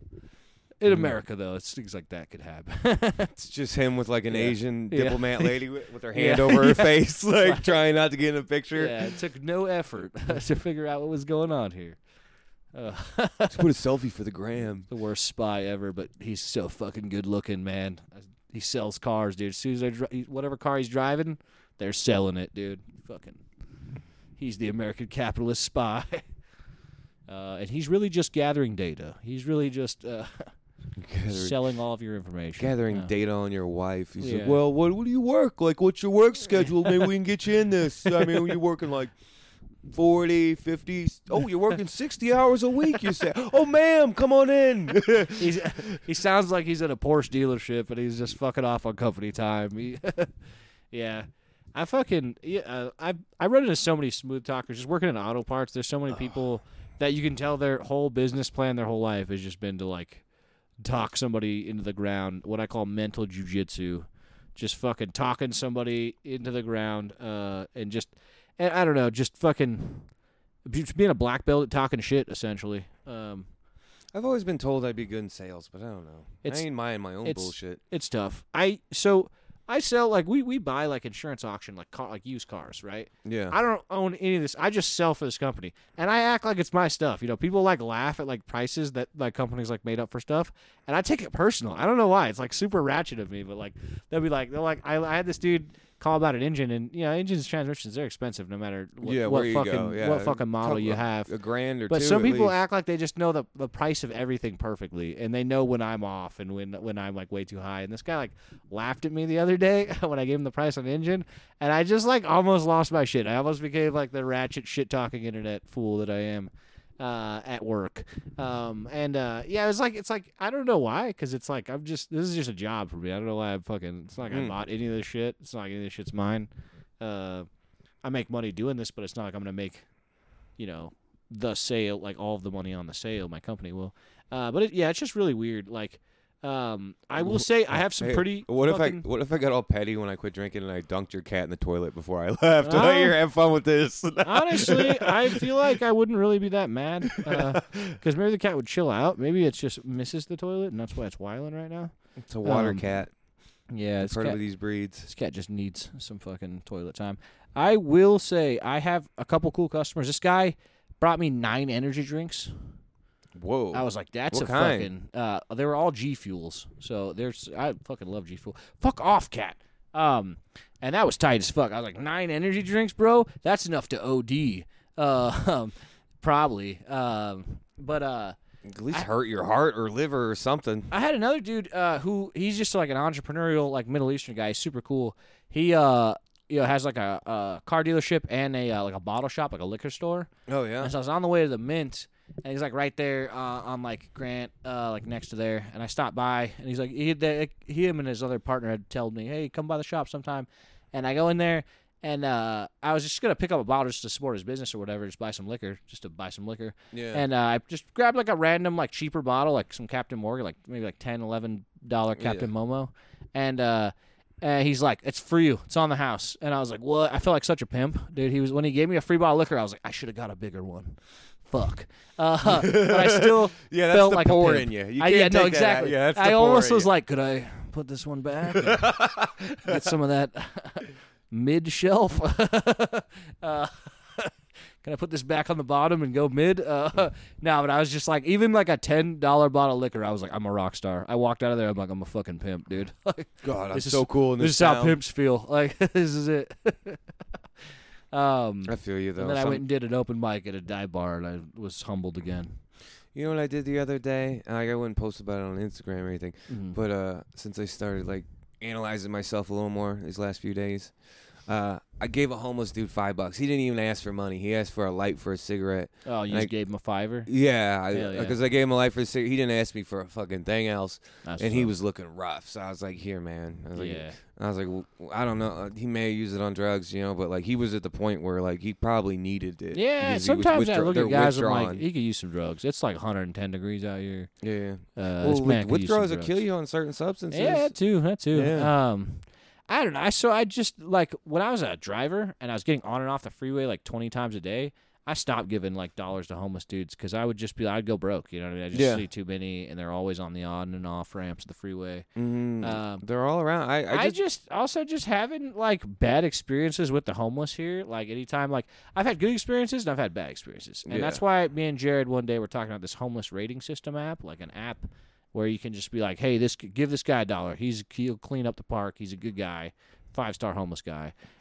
in America, though, it's things like that could happen. It's just him with like an Yeah. Asian Yeah. diplomat lady with, with her hand Yeah. over her Yeah. face, like trying not to get in a picture. Yeah, it took no effort to figure out what was going on here. Uh, Just put a selfie for the gram. the worst spy ever, but he's so fucking good looking, man. He sells cars, dude. As soon as they dri- whatever car he's driving, they're selling it, dude. Fucking, he's the American capitalist spy. uh, and he's really just gathering data. He's really just uh, Gathering, selling all of your information. gathering Yeah. data on your wife. He's Yeah. like, well, what, what do you work? Like, what's your work schedule? Maybe we can get you in this. I mean, you're working like forty, fifty. Oh, you're working sixty hours a week, you say. Oh, ma'am, come on in. He's, he sounds like he's at a Porsche dealership and he's just fucking off on company time. He, yeah. I fucking yeah, uh, I I run into so many smooth talkers just working in auto parts. There's so many people that you can tell their whole business plan, their whole life has just been to like talk somebody into the ground. What I call mental jujitsu, just fucking talking somebody into the ground, uh, and just and I don't know, just fucking just being a black belt at talking shit essentially. Um, I've always been told I'd be good in sales, but I don't know. It's- I ain't mind my own it's- bullshit. It's tough. I so I sell like we, we buy like insurance auction like car, like used cars, right? Yeah. I don't own any of this. I just sell for this company, and I act like it's my stuff. You know, people like laugh at like prices that like companies like made up for stuff, and I take it personal. I don't know why. It's like super ratchet of me, but like they'll be like they're like I, I had this dude call about an engine, and you know engines, transmissions, they're expensive no matter what, yeah, what where you fucking go. Yeah. what fucking model Couple- you have. A grand or But two. some at people least. act like they just know the the price of everything perfectly, and they know when I'm off and when when I'm like way too high. And this guy like laughed at me the other day when I gave him the price on the engine, and I just like almost lost my shit. I almost became like the ratchet shit talking internet fool that I am uh, at work. Um, and uh, yeah, it's like it's like I don't know why, because it's like I'm just this is just a job for me. I don't know why I'm fucking. It's not like I Mm. bought any of this shit. It's not like any of this shit's mine. Uh, I make money doing this, but it's not like I'm gonna make, you know, the sale, like all of the money on the sale. My company will. Uh, but it, yeah, it's just really weird. Like, um, I will say I have some Hey, pretty. What if I fucking- what if I got all petty when I quit drinking and I dunked your cat in the toilet before I left? Oh. Oh. Here, have fun with this. Honestly, I feel like I wouldn't really be that mad, because maybe the cat would chill out. Maybe it's just misses the toilet, and that's why it's whiling right now. It's a water Um, cat. Yeah, I've it's heard cat, of these breeds. this cat just needs some fucking toilet time. I will say I have a couple cool customers. This guy brought me nine energy drinks. Whoa. I was like, that's What a kind? fucking. Uh, they were all G Fuels, so there's. I fucking love G Fuel. Fuck off, cat. Um, and that was tight as fuck. I was like, nine energy drinks, bro. That's enough to O D. Uh, um, probably. Um, but uh, At least I- hurt your heart or liver or something. I had another dude uh, who he's just like an entrepreneurial, like Middle Eastern guy. He's super cool. He uh, you know, has like a, a car dealership and a uh, like a bottle shop, like a liquor store. Oh yeah. And so I was on the way to the Mint, and he's like right there uh, on like Grant, uh, like next to there. And I stopped by, and he's like, he, they, him and his other partner had told me, hey, come by the shop sometime. And I go in there, and uh, I was just gonna pick up a bottle just to support his business or whatever, just buy some liquor, just to buy some liquor. Yeah. And uh, I just grabbed like a random like cheaper bottle, like some Captain Morgan, like maybe like ten, eleven dollar Captain Yeah. Momo, and. uh And he's like, "It's for you. It's on the house." And I was like, "What?" I felt like such a pimp, dude. He was when he gave me a free bottle of liquor. I was like, "I should have got a bigger one." Fuck. Uh, but I still yeah, that's felt the like a pour pimp. in you. You I, can't yeah, no, take that out. exactly. Yeah, that's the I pour almost in was you. like, "Could I put this one back? and get some of that mid shelf? uh, can I put this back on the bottom and go mid?" Uh, no, but I was just like, even like a ten dollar bottle of liquor, I was like, I'm a rock star. I walked out of there, I'm like, I'm a fucking pimp, dude. Like, God, I'm This is- so cool in this this, is how town. pimps feel. Like, this is it. um, I feel you though. and then I Some- went and did an open mic at a dive bar, and I was humbled again. you know what I did the other day? Like, I wouldn't post about it on Instagram or anything, Mhm. but uh, since I started like analyzing myself a little more these last few days, uh, I gave a homeless dude five bucks. He didn't even ask for money. He asked for a light for a cigarette. Oh, you and just I- gave him a fiver? Yeah, Hell yeah. because I, gave him a light for a cigarette. He didn't ask me for a fucking thing else, That's and he tough. was looking rough. So I was like, "Here, man." I was like, Yeah. I was like, well, I don't know. Uh, He may have used it on drugs, you know, but like he was at the point where like he probably needed it. Yeah, because he was sometimes I withdraw- look they're at guys and I'm withdrawn. like, he could use some drugs. It's like one hundred ten degrees out here. Yeah, yeah. Uh, Well, this man with- could use some withdrawals will drugs. kill you on certain substances. Yeah, that too. That too. Yeah. Um, I don't know. I so I just like when I was a driver and I was getting on and off the freeway like twenty times a day. I stopped giving like dollars to homeless dudes because I would just be I'd go broke. You know what I mean? I just Yeah. see too many, and they're always on the on and off ramps of the freeway. Mhm. Um, They're all around. I, I I just, just, also just having like bad experiences with the homeless here. Like anytime, like I've had good experiences and I've had bad experiences, and Yeah. that's why me and Jared one day were talking about this homeless rating system app, like an app where you can just be like, hey, this give this guy a dollar. He's he'll clean up the park. He's a good guy, five star homeless guy.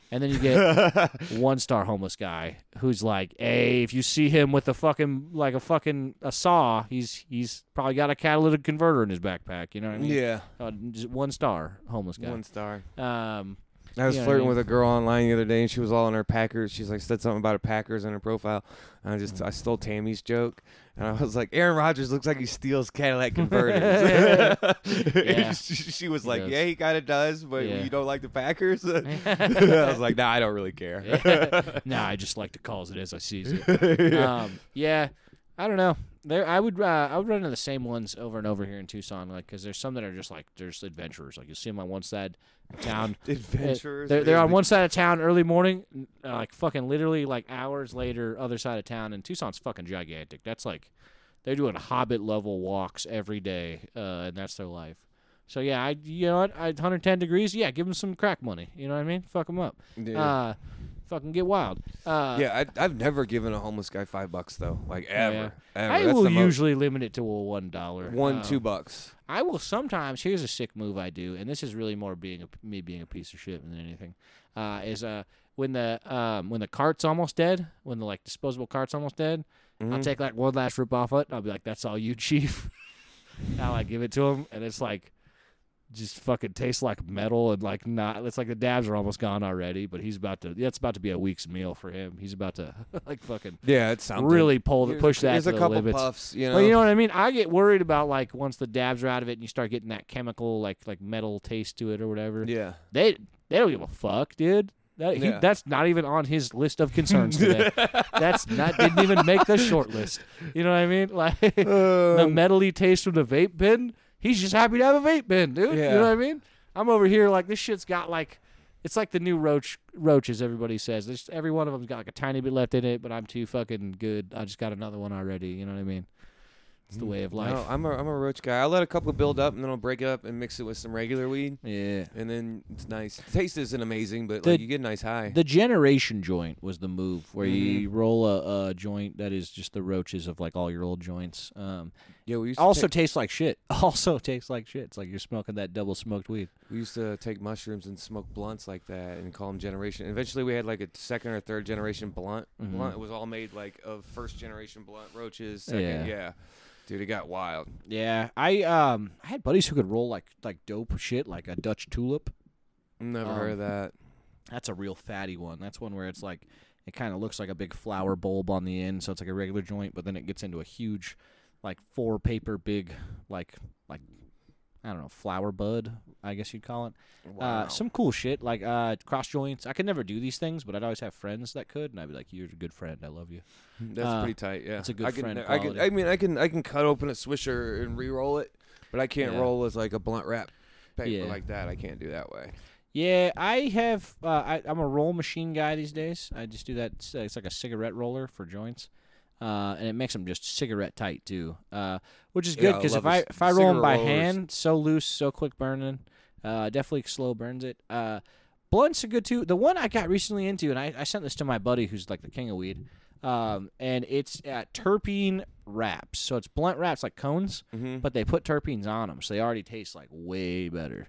And then you get one star homeless guy who's like, hey, if you see him with a fucking like a fucking a saw, he's he's probably got a catalytic converter in his backpack. You know what I mean? Yeah. Uh, just one star homeless guy. One star. Um, I was you know flirting what I mean? with a girl online the other day, and she was all in her Packers. She's like said something about her Packers in her profile, and I just I stole Tammy's joke, and I was like, Aaron Rodgers looks like he steals Cadillac converters. Yeah. she, she was He like, does. yeah, he kind of does, but Yeah. you don't like the Packers. I was like, nah, I don't really care. Nah, I just like to call it as I sees it. yeah. Um, yeah, I don't know. There, I would, uh, I would run into the same ones over and over here in Tucson, like, because there's some that are just like there's adventurers. Like you see them on one side of town. Adventurers. They're they're on one side of town early morning, uh, like fucking literally like hours later, other side of town. And Tucson's fucking gigantic. That's like they're doing Hobbit level walks every day, uh, and that's their life. So yeah, I you know what, I, one hundred ten degrees. Yeah, give them some crack money. You know what I mean? Fuck them up. Yeah. Uh, fucking get wild. Uh, yeah, I, I've never given a homeless guy five bucks though, like ever. Yeah. ever. I That's will the most- usually limit it to a one dollar. one, uh, two bucks. I will sometimes. Here's a sick move I do, and this is really more being a, me being a piece of shit than anything. Uh, is uh when the um when the cart's almost dead, when the like disposable cart's almost dead, I'll Mhm. take like one last rip off it. I'll be like, "That's all you, chief." I'll like give it to him, and it's like just fucking tastes like metal and like not. It's like the dabs are almost gone already, but he's about to. That's about to be a week's meal for him. He's about to like fucking Yeah, it's something. really pull the push that There's to a the couple limits. puffs, you know. Well, you know what I mean? I get worried about like once the dabs are out of it and you start getting that chemical like like metal taste to it or whatever. Yeah. They they don't give a fuck, dude. That, he, Yeah. That's not even on his list of concerns today. That's not didn't even make the short list. You know what I mean? Like the Um, metally taste from the vape bin. He's just happy to have a vape bin, dude. You Yeah. know what I mean? I'm over here like this shit's got like it's like the new roach roaches. Everybody says There's, every one of them's got like a tiny bit left in it, but I'm too fucking good. I just got another one already. You know what I mean? It's the way of life. No, I'm a I'm a roach guy. I'll let a couple build up and then I'll break it up and mix it with some regular weed, Yeah. and then it's nice. The taste isn't amazing, but The- like you get a nice high. The generation joint was the move, where you Mhm. roll a, a joint that is just the roaches of like all your old joints. Um, yeah, we used to also take, tastes like shit. Also tastes like shit. It's like you're smoking that double smoked weed. we used to take mushrooms and smoke blunts like that and call them generation. Eventually, we had like a second or third generation blunt. Mhm. Blunt. It was all made like of first generation blunt roaches. Second, Yeah. yeah. Dude, it got wild. Yeah, I um I had buddies who could roll like like dope shit, like a Dutch tulip. Never Um, heard of that. That's a real fatty one. That's one where it's like it kind of looks like a big flower bulb on the end, so it's like a regular joint, but then it gets into a huge, like four paper big, like like I don't know, flower bud, I guess you'd call it. Wow. Uh, some cool shit like uh, cross joints. I could never do these things, but I'd always have friends that could, and I'd be like, "You're a good friend. I love you." That's uh, pretty tight. Yeah, that's a good I can, friend I can. quality. I mean, I can. I can cut open a Swisher and re-roll it, but I can't Yeah. roll as like a blunt wrap paper Yeah. like that. I can't do that way. Yeah, I have. Uh, I, I'm a roll machine guy these days. I just do that. It's, it's like a cigarette roller for joints, uh, and it makes them just cigarette tight too, uh, which is Yeah, good I because love if I a c- if I roll them cigarette by rollers. hand, so loose, so quick burning, uh, definitely slow burns it. Uh, blunts are good too. The one I got recently into, and I, I sent this to my buddy who's like the king of weed, um, and it's uh, terpene wraps. So it's blunt wraps like cones, Mm-hmm. but they put terpenes on them, so they already taste like way better.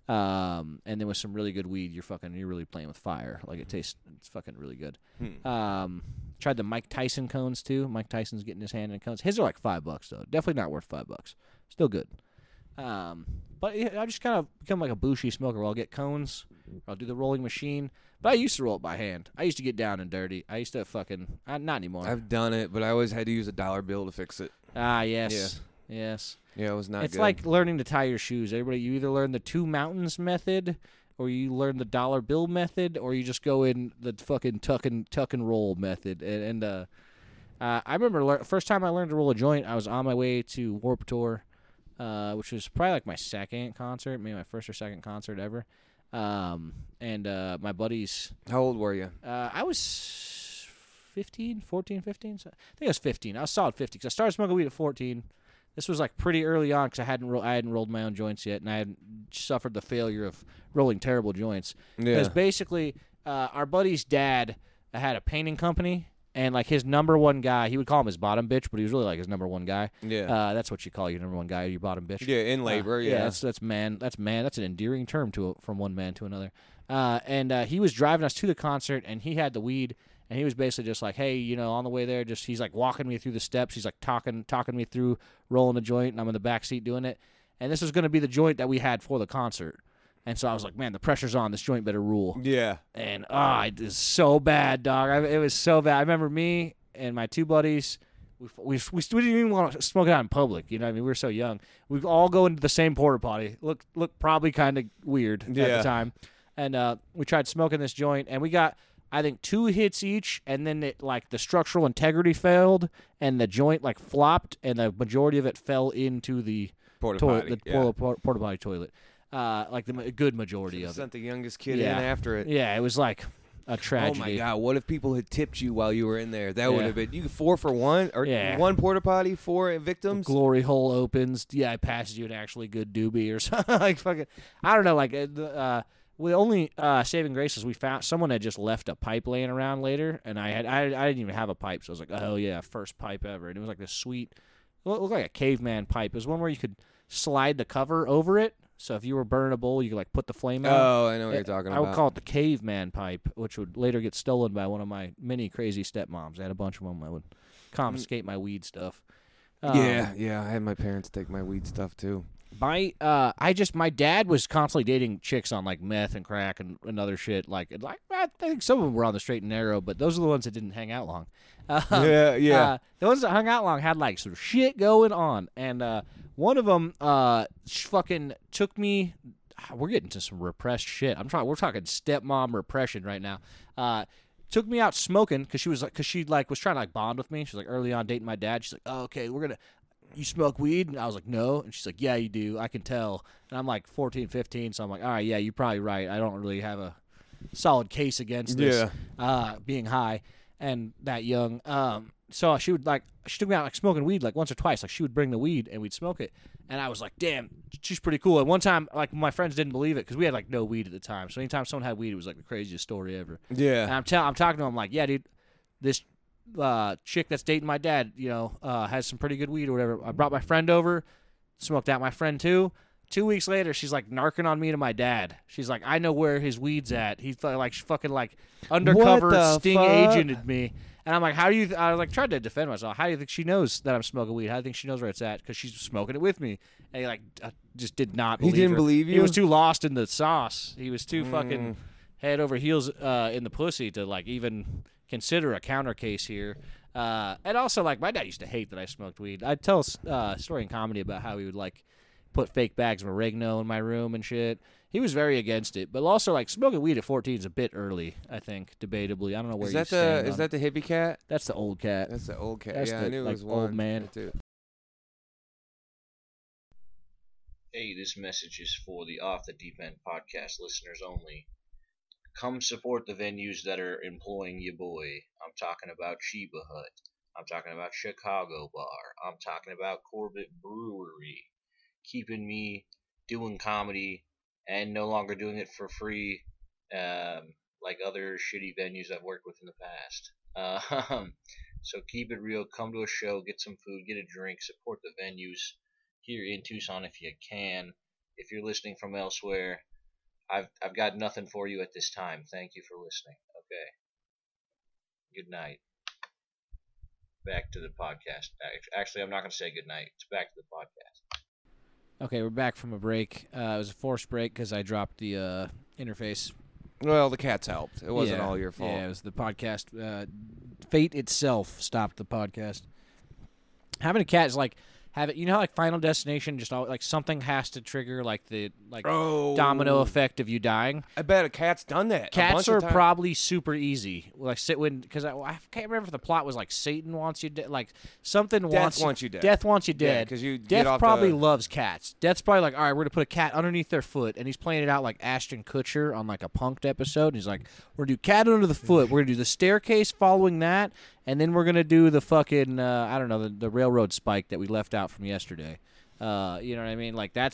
Um, and then with some really good weed, you're fucking, you're really playing with fire. Like it tastes, it's fucking really good. Hmm. Um, tried the Mike Tyson cones too. Mike Tyson's getting his hand in cones. His are like five bucks though. Definitely not worth five bucks. Still good. Um, but yeah, I just kind of become like a bushy smoker. Where I'll get cones, or I'll do the rolling machine. But I used to roll it by hand. I used to get down and dirty. I used to fucking, uh, not anymore. I've done it, but I always had to use a dollar bill to fix it. ah, yes, yes. Yeah, it was not It's good. like learning to tie your shoes. Everybody, you either learn the two mountains method, or you learn the dollar bill method, or you just go in the fucking tuck and tuck and roll method. And, and uh, uh, I remember lear- first time I learned to roll a joint, I was on my way to Warped Tour, uh, which was probably like my second concert, maybe my first or second concert ever. Um, and uh, my buddies, How old were you? uh, I was fifteen, fourteen, fifteen. So I think I was fifteen. I was solid fifty because I started smoking weed at fourteen. This was like pretty early on because I hadn't ro- I hadn't rolled my own joints yet, and I hadn't suffered the failure of rolling terrible joints. Yeah. Because basically, uh, our buddy's dad had a painting company, And like his number one guy, he would call him his bottom bitch, but he was really like his number one guy. Yeah. Uh, that's what you call your number one guy, your bottom bitch. Yeah, in labor. Uh, yeah. yeah, that's that's man. That's man. That's an endearing term to a, from one man to another. Uh, and uh, he was driving us to the concert, and he had the weed, and he was basically just like, hey, you know, on the way there, just he's like walking me through the steps. He's like talking talking me through rolling the joint, and I'm in the back seat doing it. And this was going to be the joint that we had for the concert. And so I was like, man, the pressure's on. This joint better rule. Yeah. And ah, oh, it was so bad, dog. I, it was so bad. I remember me and my two buddies. We, we, we, we didn't even want to smoke it out in public. You know what I mean? We were so young. We'd all go into the same porta potty. Look, look, probably kind of weird yeah. at the time. And uh, we tried smoking this joint, and we got, I think, two hits each, and then it, like the structural integrity failed, and the joint like flopped, and the majority of it fell into the porta toilet, potty. the yeah. porta, porta potty toilet. Uh, like the good majority of it. Sent the youngest kid yeah. in after it. Yeah, it was like a tragedy. Oh my god! What if people had tipped you while you were in there? That Yeah. would have been you four for one or Yeah. one porta potty, four victims. Glory hole opens. Yeah, I passes you an actually good doobie or something. Like fucking, I don't know. Like uh, the uh, the only uh, saving grace is we found someone had just left a pipe laying around later, and I had I, I didn't even have a pipe, so I was like, oh hell yeah, first pipe ever, and it was like this sweet, it looked like a caveman pipe. It was one where you could slide the cover over it. So if you were burning a bowl, you could like put the flame out. Oh, I know what it, you're talking I about. I would call it the caveman pipe, which would later get stolen by one of my many crazy stepmoms. I had a bunch of them. I would confiscate my weed stuff. Um, yeah, yeah. I had my parents take my weed stuff too. My, uh, I just my dad was constantly dating chicks on like meth and crack and, and other shit. Like, like I think some of them were on the straight and narrow, but those are the ones that didn't hang out long. Uh, yeah, yeah. Uh, the ones that hung out long had like some shit going on, and uh, one of them uh, fucking took me. We're getting to some repressed shit. I'm trying. We're talking stepmom repression right now. Uh, took me out smoking because she was like, because she like was trying to like bond with me. She was like early on dating my dad. She's like, oh, okay, we're gonna. You smoke weed? And I was like, no. And she's like, yeah, you do. I can tell. And I'm like fourteen, fifteen, so I'm like, all right, yeah, you're probably right. I don't really have a solid case against this Yeah. uh, being high and that young. Um, so she would like, she took me out like smoking weed like once or twice. Like she would bring the weed and we'd smoke it. And I was like, damn, she's pretty cool. And one time, like my friends didn't believe it because we had like no weed at the time. So anytime someone had weed, it was like the craziest story ever. Yeah. And I'm, tell- I'm talking to him like, yeah, dude, this uh, chick that's dating my dad, you know, uh, has some pretty good weed or whatever. I brought my friend over, smoked out my friend too. Two weeks later, she's like narking on me to my dad. She's like, I know where his weed's at. He's like fucking like undercover the sting fuck? agented me. And I'm like, how do you? Th-? I was like, tried to defend myself. How do you think she knows that I'm smoking weed? How do you think she knows where it's at? Because she's smoking it with me. And he like uh, just did not. He Believe didn't her. believe He you? was too lost in the sauce. He was too Mm. fucking head over heels uh, in the pussy to like even consider a counter case here. Uh, and also, like, my dad used to hate that I smoked weed. I'd tell a uh, story in comedy about how he would like put fake bags of oregano in my room and shit. He was very against it, but also like smoking weed at fourteen is a bit early. I think, debatably. I don't know where Is you that stand the is on- that the hippie cat? That's the old cat. That's the old cat. That's yeah, the, I knew it like, was old one. man. Me too. Hey, this message is for the Off the Deep End podcast listeners only. Come support the venues that are employing your boy. I'm talking about Sheba Hut. I'm talking about Chicago Bar. I'm talking about Corbett Brewery. Keeping me doing comedy and no longer doing it for free um, like other shitty venues I've worked with in the past. Um, so keep it real. Come to a show, get some food, get a drink, support the venues here in Tucson if you can. If you're listening from elsewhere, I've I've got nothing for you at this time. Thank you for listening. Okay. Good night. Back to the podcast. Actually, I'm not going to say good night. It's back to the podcast. Okay, we're back from a break. Uh, it was a forced break because I dropped the uh, interface. Well, the cats helped. It wasn't Yeah. all your fault. Yeah, it was the podcast. Uh, fate itself stopped the podcast. Having a cat is like have it. You know, how, like Final Destination, just all, like something has to trigger like the like Oh. domino effect of you dying. I bet a cat's done that. a Cats bunch are of times. probably super easy. Like sit when because I, I can't remember if the plot was like Satan wants you dead, like something Death wants wants you dead. Death wants you Yeah, dead. 'cause you get Death off probably the- loves cats. Death's probably like, all right, we're gonna put a cat underneath their foot, and he's playing it out like Ashton Kutcher on like a Punk'd episode. And he's like, we're gonna do cat under the foot. We're gonna do the staircase following that, and then we're gonna do the fucking uh, I don't know the, the railroad spike that we left out from yesterday. Uh, you know what I mean? Like that's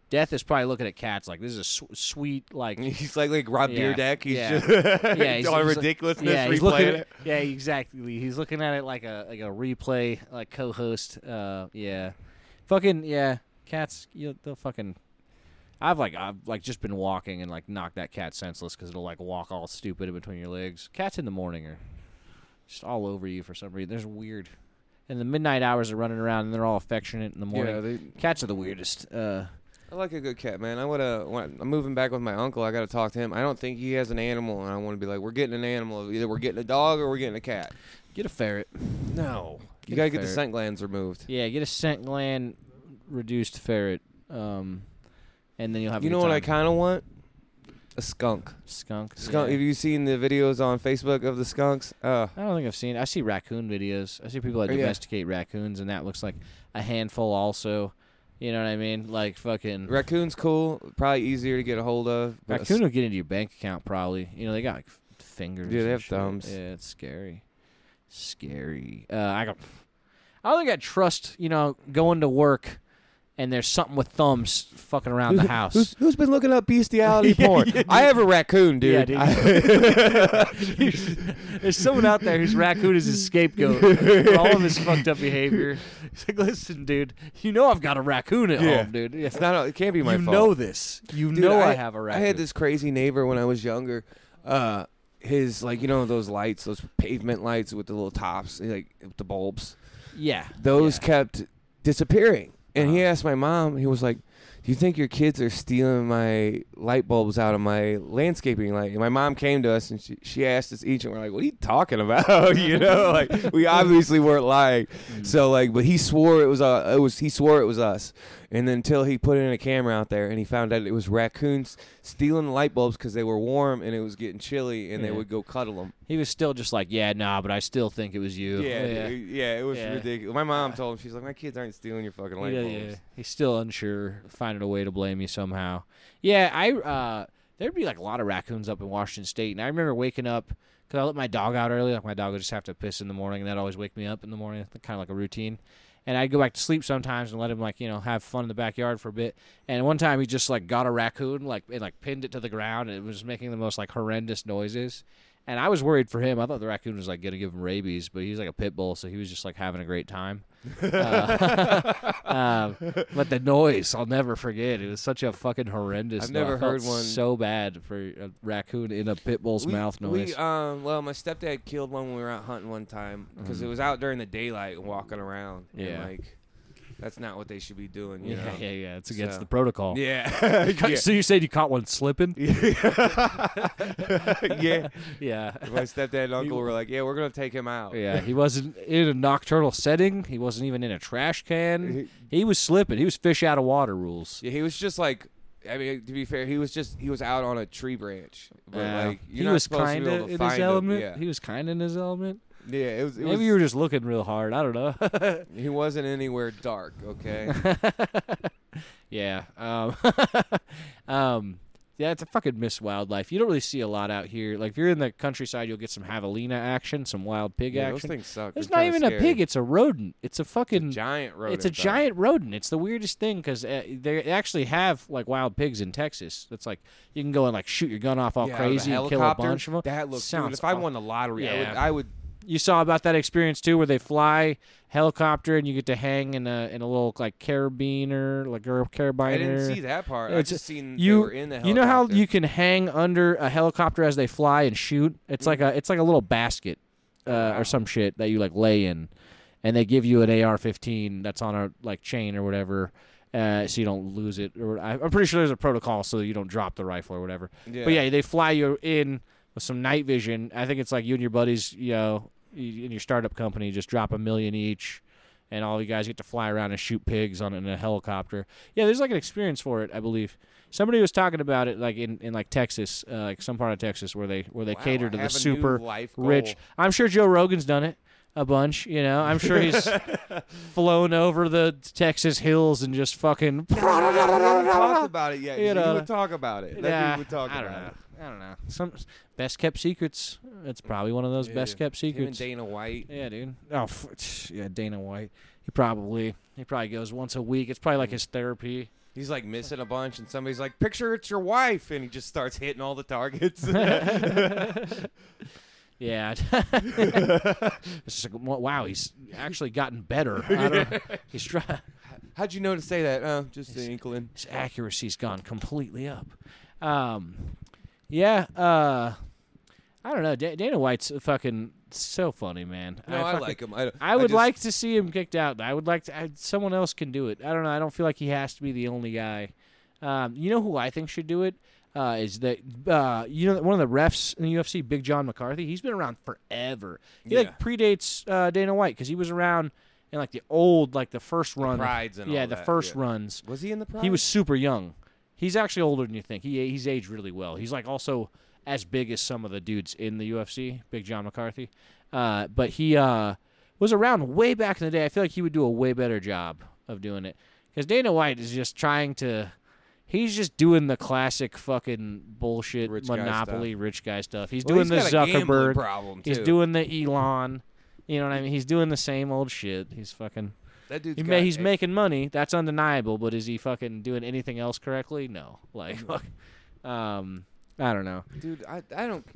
Death is probably looking at cats like this is a su- sweet like. He's like like Rob Yeah. Dyrdek. He's Yeah. just Yeah, he's- on he's- ridiculousness. Yeah, he's replaying looking. it. At, yeah, exactly. He's looking at it like a like a replay, like co-host. Uh, yeah, fucking yeah. Cats, you they'll fucking. I've like I've like just been walking and like knocked that cat senseless because it'll like walk all stupid in between your legs. Cats in the morning are just all over you for some reason. There's weird. And the midnight hours are running around and they're all affectionate in the morning. Yeah, they, Cats are the weirdest. Uh, I like a good cat, man. I would uh, when I'm moving back with my uncle. I got to talk to him. I don't think he has an animal, and I want to be like, we're getting an animal. Either we're getting a dog or we're getting a cat. get a ferret. No, Get you a gotta get the ferret. scent glands removed. Yeah, get a scent gland reduced ferret. Um, and then you'll have. You a know good what I time. kind of want? A skunk. Skunk. Skunk. yeah. Have you seen the videos on Facebook of the skunks? Uh, I don't think I've seen. I see raccoon videos. I see people that Oh, yeah. domesticate raccoons, and that looks like a handful. Also, you know what I mean? Like fucking raccoon's cool. Probably easier to get a hold of. but a raccoon will get into your bank account probably. You know they got like f- fingers. Yeah, they and have shit. thumbs. Yeah, it's scary. Scary. Uh, I got. I don't think I trust. You know, going to work. And there's something with thumbs fucking around the house. Who's, who's been looking up bestiality Yeah, porn? yeah, I have a raccoon, dude. Yeah, dude. I- There's someone out there whose raccoon is his scapegoat for all of his fucked up behavior. He's like, listen, dude, you know I've got a raccoon at Yeah. home, dude. Yeah. it's not. It can't be my you fault. know this. You Dude, know I, I, have a I raccoon. had this crazy neighbor when I was younger. Uh, his like you know those lights, those pavement lights with the little tops, like with the bulbs. Yeah. Those yeah. kept disappearing, and he Uh-huh. asked my mom. He was like, "Do you think your kids are stealing my light bulbs out of my landscaping light?" And my mom came to us and she she asked us each, and we're like, "What are you talking about?" You know, like we obviously weren't lying. Mm. So like, but he swore it was uh, it was he swore it was us, and then until he put in a camera out there and he found out it was raccoons stealing the light bulbs because they were warm and it was getting chilly and Yeah. they would go cuddle them. He was still just like, yeah, nah, but I still think it was you. Yeah, yeah. dude, yeah, it was Yeah. ridiculous. My mom told him, she's like, "My kids aren't stealing your fucking light yeah, bulbs." yeah. He's still unsure, finding a way to blame you somehow. Yeah, I uh, there'd be like a lot of raccoons up in Washington State, and I remember waking up because I let my dog out early. Like my dog would just have to piss in the morning, and that'd always wake me up in the morning, kind of like a routine. And I'd go back to sleep sometimes and let him like you know have fun in the backyard for a bit. And one time he just like got a raccoon like and like pinned it to the ground, and it was making the most like horrendous noises. And I was worried for him. I thought the raccoon was like gonna give him rabies, but he's like a pit bull, so he was just like having a great time. Uh, um, but the noise, I'll never forget. It was such a fucking horrendous. I've noise. never I felt heard one- so bad for a raccoon in a pit bull's We- mouth noise. We, um, well, my stepdad killed one when we were out hunting one time because it was out during the daylight and walking around. And, Yeah. like, that's not what they should be doing, you yeah, know? yeah, yeah. It's against So- the protocol. Yeah. yeah. So you said you caught one slipping? yeah. Yeah. My stepdad and uncle were like, "Yeah, we're gonna take him out." Yeah, he wasn't in a nocturnal setting. He wasn't even in a trash can. He was slipping. He was fish out of water rules. Yeah, he was just like, I mean, to be fair, he was just he was out on a tree branch, but Yeah. like you're he not was supposed to kind be able of to in his find him. element. Yeah, He was kind of in his element. yeah, it was. It Maybe was, you were just looking real hard. I don't know. He wasn't anywhere dark. Okay. Yeah. Um, um, yeah, it's a fucking miss wildlife. You don't really see a lot out here. Like if you're in the countryside, you'll get some javelina action, some wild pig yeah, those action. things suck. There's They're not kinda even scary. a pig. It's a rodent. It's a fucking. giant rodent. It's a though. giant rodent. It's the weirdest thing because uh, they actually have like wild pigs in Texas. That's like you can go and like shoot your gun off all Yeah, crazy the and kill a helicopter, bunch of them. That looks. Dude, Sounds if I aw- won the lottery, I would. Yeah. I would. You saw about that experience too, where they fly helicopter and you get to hang in a in a little like carabiner, like a carabiner. I didn't see that part. I It's- just seen you- they were in the helicopter. You know how you can hang under a helicopter as they fly and shoot? It's like a it's like a little basket uh, Wow. or some shit that you like lay in, and they give you an A R fifteen that's on a like chain or whatever, uh, so you don't lose it. Or I- I'm pretty sure there's a protocol so you don't drop the rifle or whatever. Yeah. But yeah, they fly you in with some night vision. I think it's like you and your buddies, you know, you- in your startup company, just drop a million each. And all you guys get to fly around and shoot pigs on in a helicopter. Yeah, there's like an experience for it, I believe. Somebody was talking about it, like in, in like Texas, uh, like some part of Texas, where they where they Wow, cater I to the have a new super life goal. rich. I'm sure Joe Rogan's done it a bunch. You know, I'm sure he's flown over the Texas hills and just fucking. We haven't talked about it yet. You You, know. would talk about it. Let Yeah, me would talk I don't about know. it. I don't know. Some best kept secrets. It's probably one of those Yeah. best kept Him and secrets. Dana White. Yeah, dude. Oh, f- yeah, Dana White. He probably he probably goes once a week. It's probably like his therapy. He's like missing a bunch, and somebody's like, "Picture it's your wife," and he just starts hitting all the targets. Yeah. It's just like, wow, he's actually gotten better. I don't know. He's trying. How'd you know to say that? Oh, just the inkling. His accuracy's gone completely up. Um, yeah. Uh, I don't know. D- Dana White's fucking so funny, man. No, I, fucking, like him. I, I would I just, like to see him kicked out. I would like to. I, someone else can do it. I don't know. I don't feel like he has to be the only guy. Um, you know who I think should do it? Uh, is that uh, you know one of the refs in the U F C, Big John McCarthy? He's been around forever. He Yeah. like predates uh, Dana White because he was around in like the old, like the first the run. Prides and yeah, all the that, first yeah. runs. Was he in the Pride? He was super young. He's actually older than you think. He he's aged really well. He's like also as big as some of the dudes in the U F C, Big John McCarthy. Uh, but he uh, was around way back in the day. I feel like he would do a way better job of doing it because Dana White is just trying to. He's just doing the classic fucking bullshit Rich guy monopoly stuff. rich guy stuff. He's Well, doing he's the got a gambling Zuckerberg. problem, He's too. doing the Elon. You know what I mean? He's doing the same old shit. He's fucking. That dude's He got ma- he's a- making money. That's undeniable. But is he fucking doing anything else correctly? No. Like, um, I don't know. Dude, I I don't.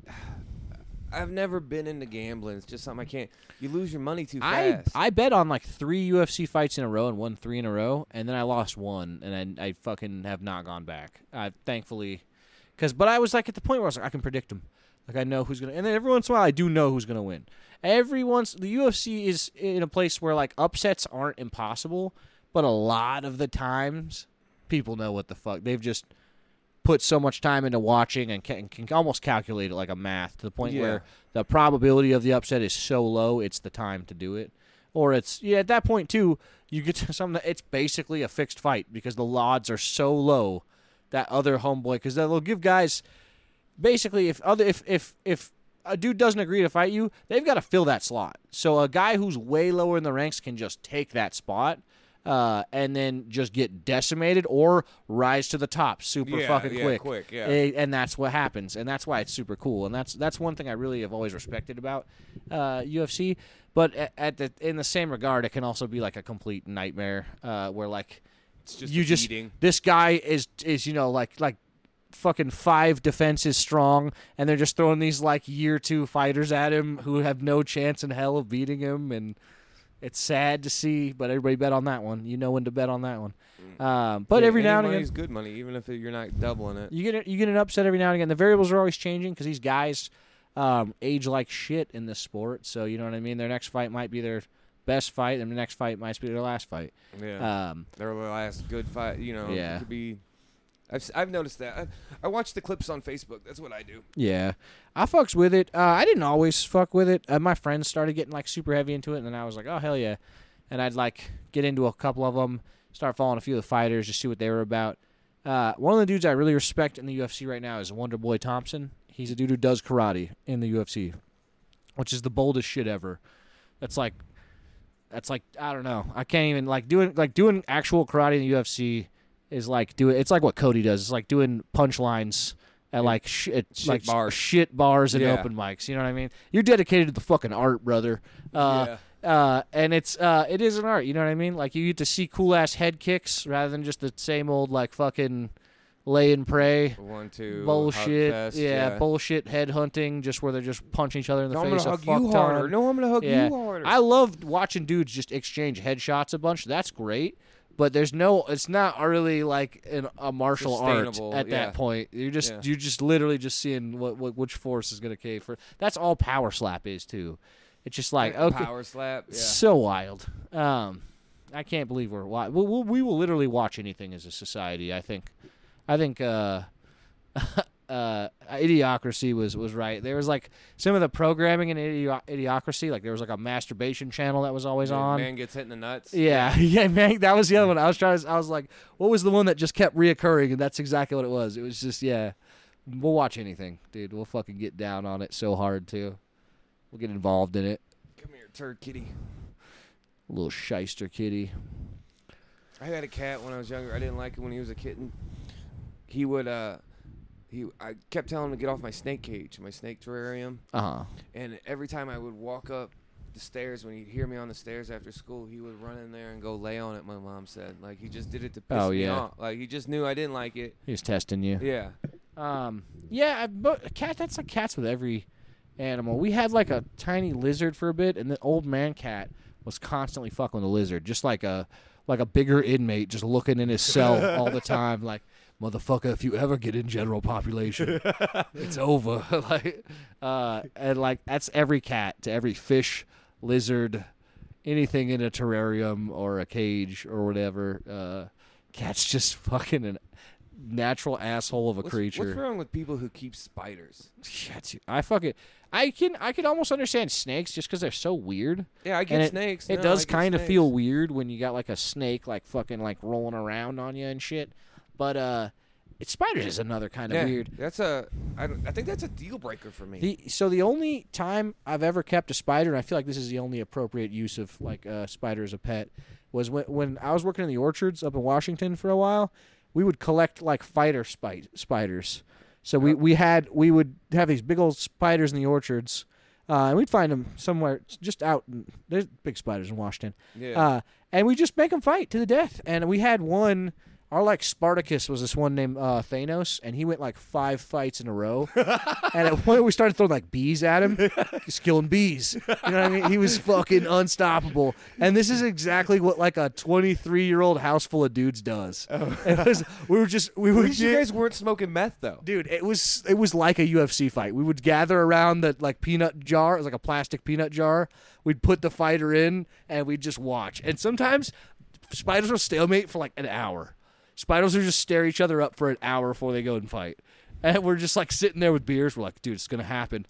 I've never been into gambling. It's just something I can't. You lose your money too I fast. I bet on like three U F C fights in a row and won three in a row, and then I lost one, and I, I fucking have not gone back. I thankfully, because but I was like at the point where I was like I can predict them, like I know who's gonna, and then every once in a while I do know who's gonna win. Every once the U F C is in a place where like upsets aren't impossible, but a lot of the times people know what the fuck they've just put so much time into watching and can, can almost calculate it like a math to the point Yeah. where the probability of the upset is so low it's the time to do it. Or it's yeah at that point too you get to something that it's basically a fixed fight because the odds are so low that other homeboy because they'll give guys basically if other if if if a dude doesn't agree to fight you they've got to fill that slot. So a guy who's way lower in the ranks can just take that spot. Uh, and then just get decimated or rise to the top super Yeah, fucking yeah, quick. quick, yeah. Eh, and that's what happens, and that's why it's super cool. And that's that's one thing I really have always respected about uh, U F C. But at, at the in the same regard, it can also be like a complete nightmare, uh, where like It's just you a just beating. this guy is is you know like like fucking five defenses strong, and they're just throwing these like year two fighters at him who have no chance in hell of beating him, and it's sad to see, but everybody bet on that one. You know when to bet on that one. Um, but Yeah, every any now and money's again, good money, even if you're not doubling it. you get you get an upset every now and again. The variables are always changing because these guys um, age like shit in this sport. So you know what I mean. Their next fight might be their best fight, and the next fight might be their last fight. Yeah, Um, their last good fight. You know, Yeah. it could be. I've s- I've noticed that. I, I watch the clips on Facebook. That's what I do. yeah, I fucks with it. Uh, I didn't always fuck with it. Uh, my friends started getting like super heavy into it, and then I was like, oh hell yeah. And I'd like get into a couple of them, start following a few of the fighters, just see what they were about. Uh, one of the dudes I really respect in the U F C right now is Wonder Boy Thompson. He's a dude who does karate in the U F C, which is the boldest shit ever. That's like, that's like I don't know. I can't even like doing like doing actual karate in the U F C is like do It's like what Cody does. It's like doing punchlines at like sh- at, Shit like bars. shit bars and Yeah. open mics. You know what I mean? You're dedicated to the fucking art, brother. Uh, yeah. Uh, and it's uh, it is an art, you know what I mean? Like you get to see cool ass head kicks rather than just the same old like fucking lay and pray One, two. bullshit. hug fest, yeah, bullshit head hunting, just where they're just punching each other in the No, I'm face gonna a hug fuck you ton. harder. No, I'm gonna hug Yeah. you harder. I loved watching dudes just exchange headshots a bunch. That's great. But there's no, it's not really like an, a martial art Sustainable, at yeah. that point. You're just, Yeah. you're just literally just seeing what, what which force is gonna cave for. That's all power slap is too. It's just like Yeah, okay, Power slap. Yeah. so wild. Um, I can't believe we're wa- we'll, we'll, we will literally watch anything as a society. I think, I think uh, uh, Idiocracy was, was right. There was like some of the programming in Idio- Idiocracy, like there was like a masturbation channel that was always Yeah, on. Man gets hit in the nuts. Yeah, yeah, man, that was the other one. I was trying to, I was like, what was the one that just kept reoccurring? And that's exactly what it was. It was just, yeah, we'll watch anything, dude. We'll fucking get down on it so hard too. We'll get involved in it. Come here, turd kitty. Little shyster kitty. I had a cat when I was younger. I didn't like it when he was a kitten. He would, uh, he. I kept telling him to get off my snake cage, my snake terrarium. Uh huh. And every time I would walk up the stairs, when he'd hear me on the stairs after school, he would run in there and go lay on it, my mom said. Like, he just did it to piss Oh, me yeah. off. Like, he just knew I didn't like it. He was testing you. Yeah. Um, yeah, I, but a cat. That's like cats with every animal. We had like a tiny lizard for a bit, and the old man cat was constantly fucking with the lizard, just like a like a bigger inmate, just looking in his cell all the time, like, motherfucker, if you ever get in general population, it's over. like, uh, and like that's every cat to every fish, lizard, anything in a terrarium or a cage or whatever. Uh, cat's just fucking an natural asshole of a what's, creature. What's wrong with people who keep spiders? Yeah, dude, I fucking, I can, I can almost understand snakes just because they're so weird. Yeah, I get And it, snakes. It no, does I get kind of snakes. feel weird when you got like a snake like fucking like rolling around on you and shit. But uh, it's spiders is another kind of yeah, weird. That's a. I, don't, I think that's a deal breaker for me. The so the only time I've ever kept a spider, and I feel like this is the only appropriate use of like a spider as a pet, was when when I was working in the orchards up in Washington for a while. We would collect like fighter spi- spiders. So we, we had we would have these big old spiders in the orchards, uh, and we'd find them somewhere just out. In, there's big spiders in Washington, yeah. uh, and we just make them fight to the death. And we had one. Our like Spartacus was this one named uh, Thanos, and he went like five fights in a row. And at one point we started throwing like bees at him, just killing bees. You know what I mean? He was fucking unstoppable. And this is exactly what like a twenty-three year old house full of dudes does. Oh. It was, we were just we At would least you guys weren't smoking meth though. dude. It was it was like a U F C fight. We would gather around the like peanut jar. It was like a plastic peanut jar. We'd put the fighter in, and we'd just watch. And sometimes spiders will stalemate for like an hour. Spiders will just stare each other up for an hour before they go and fight. And we're just like sitting there with beers. We're like, dude, it's going to happen.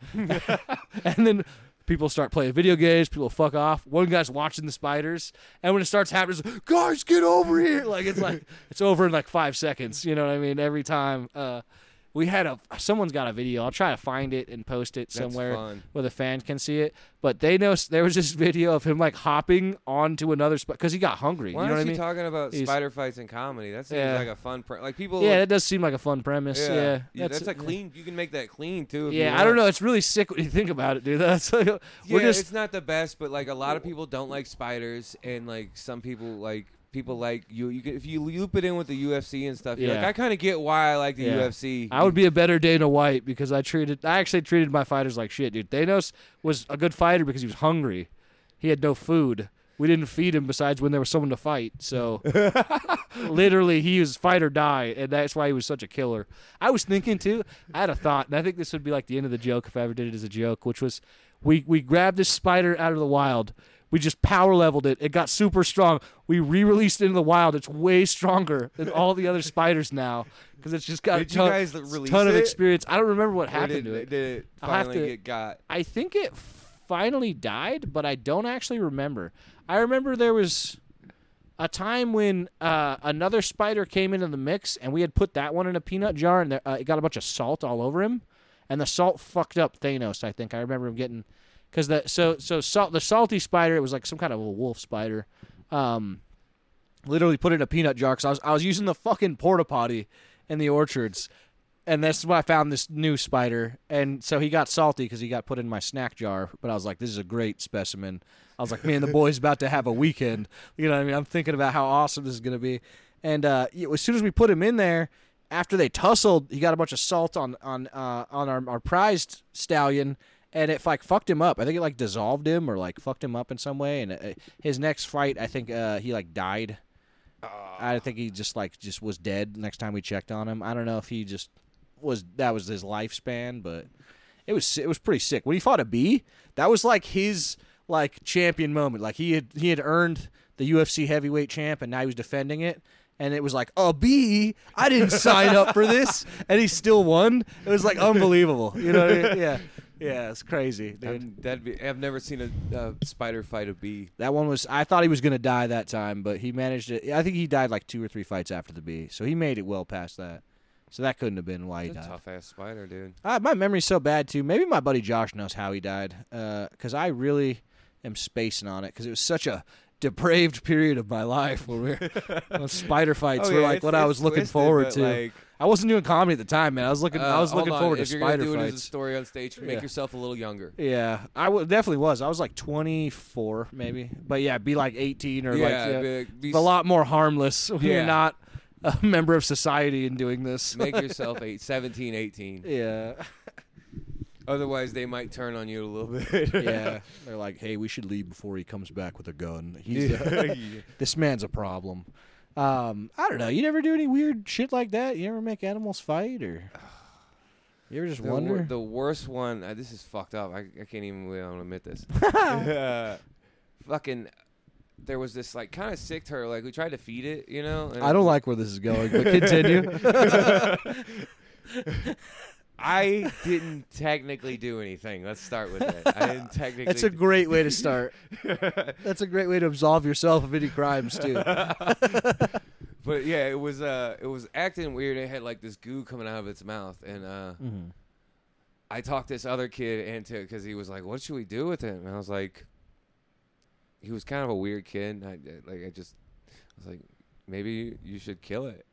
And then people start playing video games. People fuck off. One guy's watching the spiders. And when it starts happening, it's like, guys, get over here. Like, it's like, it's over in like five seconds. You know what I mean? Every time. Uh, we had a, someone's got a video. I'll try to find it and post it That's somewhere fun. where the fan can see it. But they know there was this video of him like hopping onto another spot because he got hungry. Why you know aren't what I you mean? talking about He's- spider fights in comedy? That seems Yeah. like a fun. Pre- like people. Yeah, that does seem like a fun premise. Yeah, yeah, yeah, that's, that's a clean. You can make that clean too. If Yeah, you I don't want. know. It's really sick when you think about it, dude. That's like, Yeah, we're just it's not the best, but like a lot of people don't like spiders, and like some people like people like you. You can, if you loop it in with the U F C and stuff, you're like, Yeah. I kind of get why I like the Yeah. U F C. I would be a better Dana White because I treated I actually treated my fighters like shit, dude. Thanos was a good fighter because he was hungry. He had no food. We didn't feed him besides when there was someone to fight. So literally he was fight or die, and that's why he was such a killer. I was thinking too, I had a thought, and I think this would be like the end of the joke if I ever did it as a joke, which was we we grabbed this spider out of the wild. We just power leveled it. It got super strong. We re-released it into the wild. It's way stronger than all the other spiders now because it's just got Did a ton, you guys release ton of it? experience. I don't remember what Or happened did, to it. Did it I'll have finally to- get got? I think it finally died, but I don't actually remember. I remember there was a time when uh, another spider came into the mix, and we had put that one in a peanut jar, and there, uh, it got a bunch of salt all over him, and the salt fucked up Thanos. I think I remember him getting because the so so salt the salty spider. It was like some kind of a wolf spider. Um, literally put it in a peanut jar because I was I was using the fucking porta potty in the orchards. And that's why I found this new spider. And so he got salty because he got put in my snack jar. But I was like, this is a great specimen. I was like, man, the boy's about to have a weekend. You know what I mean? I'm thinking about how awesome this is going to be. And uh, as soon as we put him in there, after they tussled, he got a bunch of salt on on uh, on our, our prized stallion. And it like fucked him up. I think it like dissolved him or like fucked him up in some way. And uh, his next fight, I think uh, he like died. I think he just like just was dead next time we checked on him. I don't know if he just was that was his lifespan, but it was it was pretty sick. When he fought a bee, that was like his like champion moment. Like he had he had earned the U F C heavyweight champ, and now he was defending it. And it was like, a bee? I didn't sign up for this, and he still won. It was like unbelievable. You know what I mean? Yeah, yeah, it's crazy, dude. That'd, that'd be, I've never seen a uh, spider fight a bee. That one was. I thought he was gonna die that time, but he managed it. I think he died like two or three fights after the bee, so he made it well past that. So that couldn't have been why he It's a died. tough ass spider, dude. Uh, my memory's so bad too. Maybe my buddy Josh knows how he died, because I really am spacing on it because it was such a depraved period of my life where we're those spider fights Oh, were yeah, like it's- what I it's was looking twisted, forward but, to. like- I wasn't doing comedy at the time, man. I was looking. Uh, I was looking hold on. forward if to you're spider gonna do it as a fights. story on stage, make Yeah. yourself a little younger. Yeah, I w- definitely was. I was like twenty-four, maybe. But yeah, be like eighteen or Yeah, like yeah, be- be a lot more harmless when Yeah. you're not a member of society and doing this. Make yourself eight, seventeen, eighteen. yeah, Otherwise, they might turn on you a little bit. yeah. They're like, hey, we should leave before he comes back with a gun. He's Yeah. this man's a problem. Um, I don't know. You never do any weird shit like that? You ever make animals fight or? You ever just The, wor- wonder? the worst one. Uh, this is fucked up. I, I can't even believe I'm gonna admit this. uh, fucking. There was this like kind of sick turtle. Like we tried to feed it, you know. and I don't like where this is going, but continue. I didn't technically do anything. Let's start with that. I didn't technically. That's a great way to start. That's a great way to absolve yourself of any crimes too. But yeah, it was uh, it was acting weird. It had like this goo coming out of its mouth, and uh, Mm-hmm. I talked this other kid into it because he was like, "What should we do with it?" And I was like, he was kind of a weird kid. I, like I just, I was like, maybe you should kill it.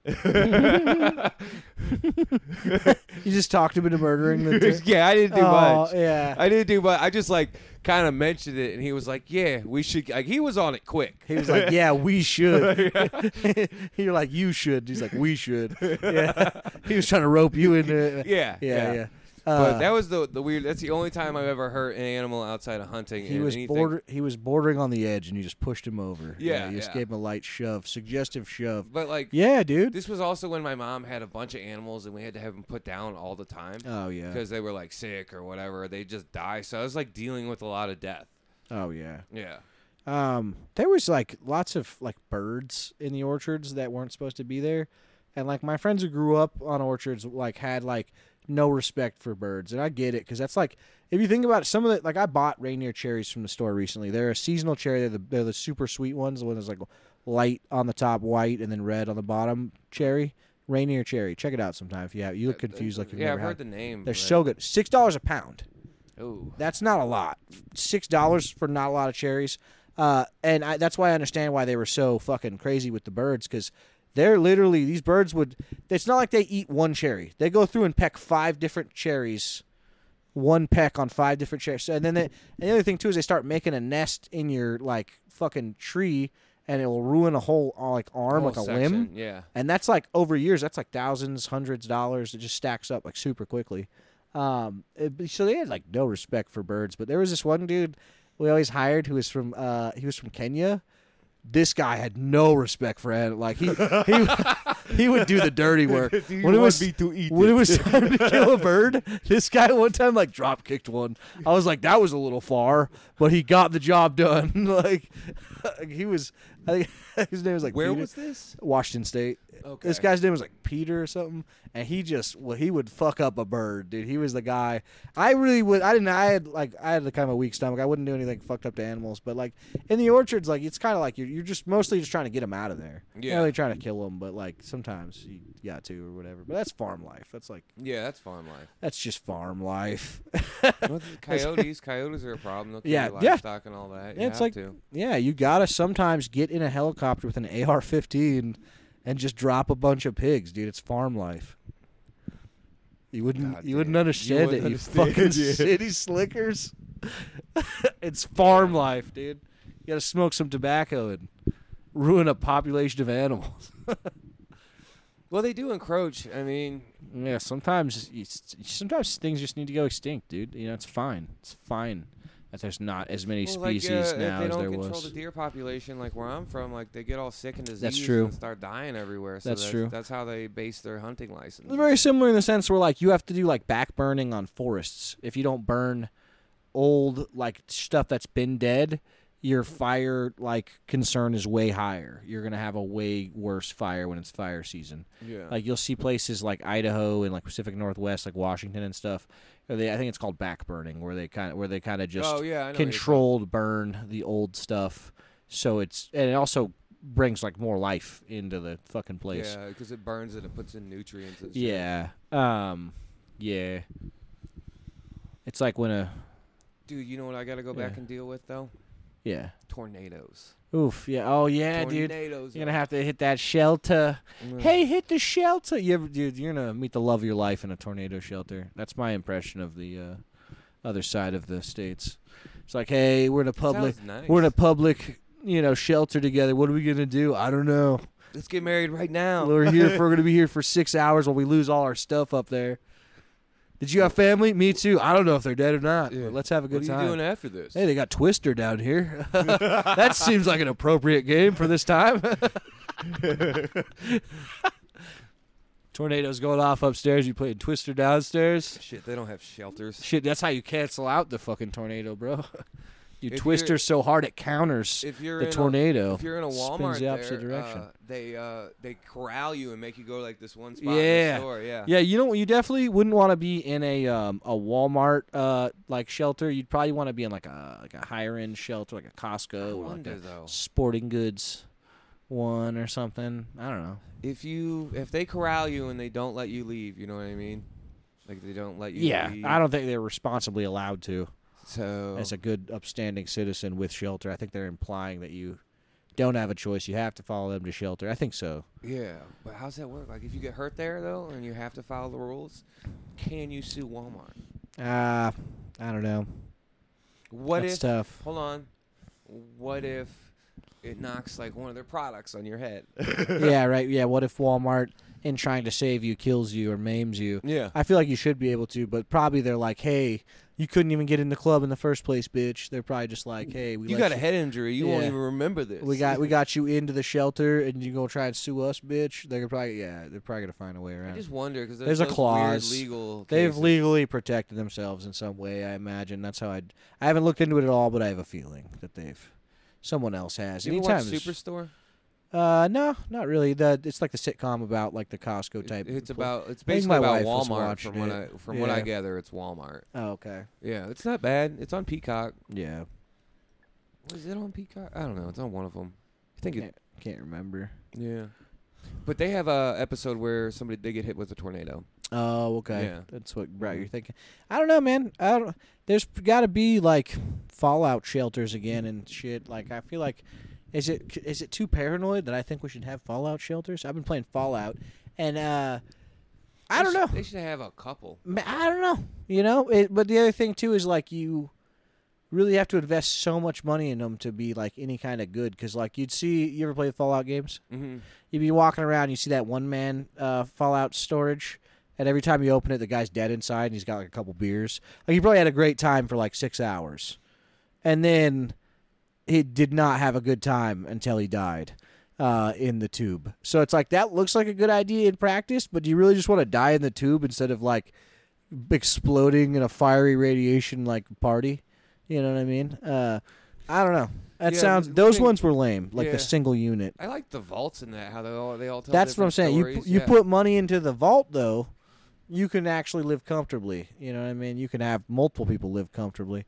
You just talked him into murdering the. T- yeah, I didn't do oh, much. yeah. I didn't do much. I just like kind of mentioned it, and he was like, "Yeah, we should." Like he was on it quick. He was like, "Yeah, we should." You're like, "You should." He's like, "We should." Yeah. He was trying to rope you into it. Yeah, Yeah, yeah. But Uh, that was the the weird. That's the only time I've ever hurt an animal outside of hunting. he and was anything. border. He was bordering on the edge, and you just pushed him over. Yeah, you just yeah. gave him a light shove, suggestive shove. But like, Yeah, dude. this was also when my mom had a bunch of animals, and we had to have them put down all the time Oh yeah. because they were like sick or whatever. They just die. So I was like dealing with a lot of death. Oh yeah. Yeah. Um, there was like lots of like birds in the orchards that weren't supposed to be there, and like my friends who grew up on orchards like had like no respect for birds, and I get it because that's like if you think about it, some of the like I bought Rainier cherries from the store recently. They're a seasonal cherry. They're the they're the super sweet ones. The one that's like light on the top, white, and then red on the bottom. Cherry, Rainier cherry. Check it out sometime if you have. You look confused like you've yeah, never I've heard had. the name. They're so good. Six dollars a pound. Oh. That's not a lot. Six dollars for not a lot of cherries. Uh, and I, that's why I understand why they were so fucking crazy with the birds, because they're literally, these birds would, it's not like they eat one cherry. They go through and peck five different cherries, one peck on five different cherries. And then they, and the other thing too is they start making a nest in your like fucking tree, and it will ruin a whole uh, like arm, Whole like a section, limb. Yeah. And that's like over years, that's like thousands, hundreds of dollars. It just stacks up like super quickly. Um, it- so they had like no respect for birds. But there was this one dude we always hired who was from uh he was from Kenya. This guy had no respect for it. Like he he he would do the dirty work. When it was to eat when it was time to kill a bird, this guy one time like drop kicked one. I was like, that was a little far, but he got the job done. Like he was, I think his name was like Where Peter. was this? Washington State. Okay. This guy's name was like Peter or something, and he just well he would fuck up a bird, dude. He was the guy. I really would. I didn't. I had like I had the kind of a weak stomach. I wouldn't do anything fucked up to animals, but like in the orchards, like it's kind of like you're you're just mostly just trying to get them out of there. You're Yeah. not really trying to kill them, but like sometimes you got to or whatever. But that's farm life. That's like Yeah, that's farm life. that's just farm life. What's the coyotes, coyotes are a problem. They'll kill Yeah, your yeah. livestock and all that. You Yeah, it's have like- to. Yeah, you gotta sometimes get in a helicopter with an A R fifteen and just drop a bunch of pigs, dude. It's farm life. You wouldn't God you damn. wouldn't You understand wouldn't it, you understand, fucking yeah. city slickers. It's farm life, dude. You gotta smoke some tobacco and ruin a population of animals. Well, they do encroach. I mean, Yeah, sometimes you, sometimes things just need to go extinct, dude. You know, it's fine. It's fine that there's not as many well, like, species uh, now if they as don't there control was. the deer population, like where I'm from, like they get all sick and diseased true. and start dying everywhere. So That's that's true. That's how they base their hunting license. It's very similar in the sense where like you have to do like back burning on forests. If you don't burn old like stuff that's been dead, your fire like concern is way higher. You're gonna have a way worse fire when it's fire season. Yeah. Like you'll see places like Idaho and like Pacific Northwest, like Washington and stuff. Or they, I think it's called back burning, where they kind of where they kind of just oh yeah, I know what you're controlled burn the old stuff. So it's and it also brings like more life into the fucking talking- place. Yeah, because it burns and it puts in nutrients. And shit. Yeah. Um. Yeah. It's like when a Dude, you know what I got to go back Yeah. and deal with though? Yeah. Tornadoes. Oof. Yeah. Oh yeah, dude. Tornadoes. You're gonna have to hit that shelter. Mm. Hey, hit the shelter. You ever, dude, you're gonna meet the love of your life in a tornado shelter. That's my impression of the uh, other side of the states. It's like, hey, we're in a public, Sounds nice. we're in a public, you know, shelter together. What are we gonna do? I don't know. Let's get married right now. We're here. For, we're gonna be here for six hours while we lose all our stuff up there. Did you have family? Me too. I don't know if they're dead or not. Yeah. But let's have a good what are time. you doing after this? Hey, they got Twister down here. That seems like an appropriate game for this time. Tornadoes going off upstairs. You playing Twister downstairs. Shit, they don't have shelters. Shit, that's how you cancel out the fucking tornado, bro. You If Twister you're- so hard it counters If you're the in tornado. a, if you're in a Spins Walmart, the opposite there, direction. Uh, they uh, they corral you and make you go like this one spot in Yeah. the store. Yeah. Yeah, you know what? You definitely wouldn't want to be in a um, a Walmart uh, like shelter. You'd probably want to be in like a like a higher end shelter, like a Costco I or like wonder a though sporting goods one or something. I don't know. if you if they corral you and they don't let you leave. You know what I mean? Like they don't let you. Yeah, leave. I don't think they're responsibly allowed to. So As a good, upstanding citizen with shelter, I think they're implying that you don't have a choice. You have to follow them to shelter. I think so. yeah, but how's that work? Like if you get hurt there though, and you have to follow the rules, can you sue Walmart? Uh, I don't know. What That's if? tough. Hold on. What if it knocks like one of their products on your head? Yeah, right. Yeah, what if Walmart, in trying to save you, kills you or maims you? Yeah. I feel like you should be able to, but probably they're like, hey, you couldn't even get in the club in the first place, bitch. They're probably just like, hey, we You let got a head injury. You Yeah. won't even remember this. we got we got you into the shelter, and you gonna try and sue us, bitch. They're probably yeah, they're probably gonna find a way I around. just wonder because There's a those clause. Weird legal. They've cases. legally protected themselves in some way, I imagine. That's how I'd. I haven't looked into it at all, but I have a feeling that they've. Someone else has. You ever watch Anytime. there's- Superstore? Uh, no, not really. The it's like the sitcom about like the Costco type. It- It's pl- about. It's I think basically my about wife was Walmart. watching From what it. I from what I Yeah. gather, it's Walmart. Oh, okay. Yeah, it's not bad. It's on Peacock. Yeah. Was it on Peacock? I don't know. It's on one of them. I think it. Can't, can't remember. Yeah. But they have a episode where somebody they get hit with a tornado. Oh, okay. Yeah. That's what right, Mhm. you're thinking. I don't know, man. I don't. There's got to be like fallout shelters again and shit. Like I feel like, is it is it too paranoid that I think we should have fallout shelters? I've been playing Fallout, and uh, I They don't should- know. They should have a couple. Ma- I don't know. You know, it, but the other thing too is like you really have to invest so much money in them to be like any kind of good. Because like you'd see, you ever play the Fallout games? Mm-hmm. You'd be walking around, and you see that one man uh, Fallout storage, and every time you open it, the guy's dead inside, and he's got like a couple beers. Like he probably had a great time for like six hours, and then he did not have a good time until he died uh, in the tube. So it's like that looks like a good idea in practice, but do you really just want to die in the tube instead of like exploding in a fiery radiation like party? You know what I mean? Uh, I don't know. That Yeah, sounds. the Those thing- ones were lame, like yeah. the single unit. I like the vaults in that. How they all they all tell. That's what I'm different saying. You stories. pu- you yeah. put money into the vault though, you can actually live comfortably. You know what I mean? You can have multiple people live comfortably.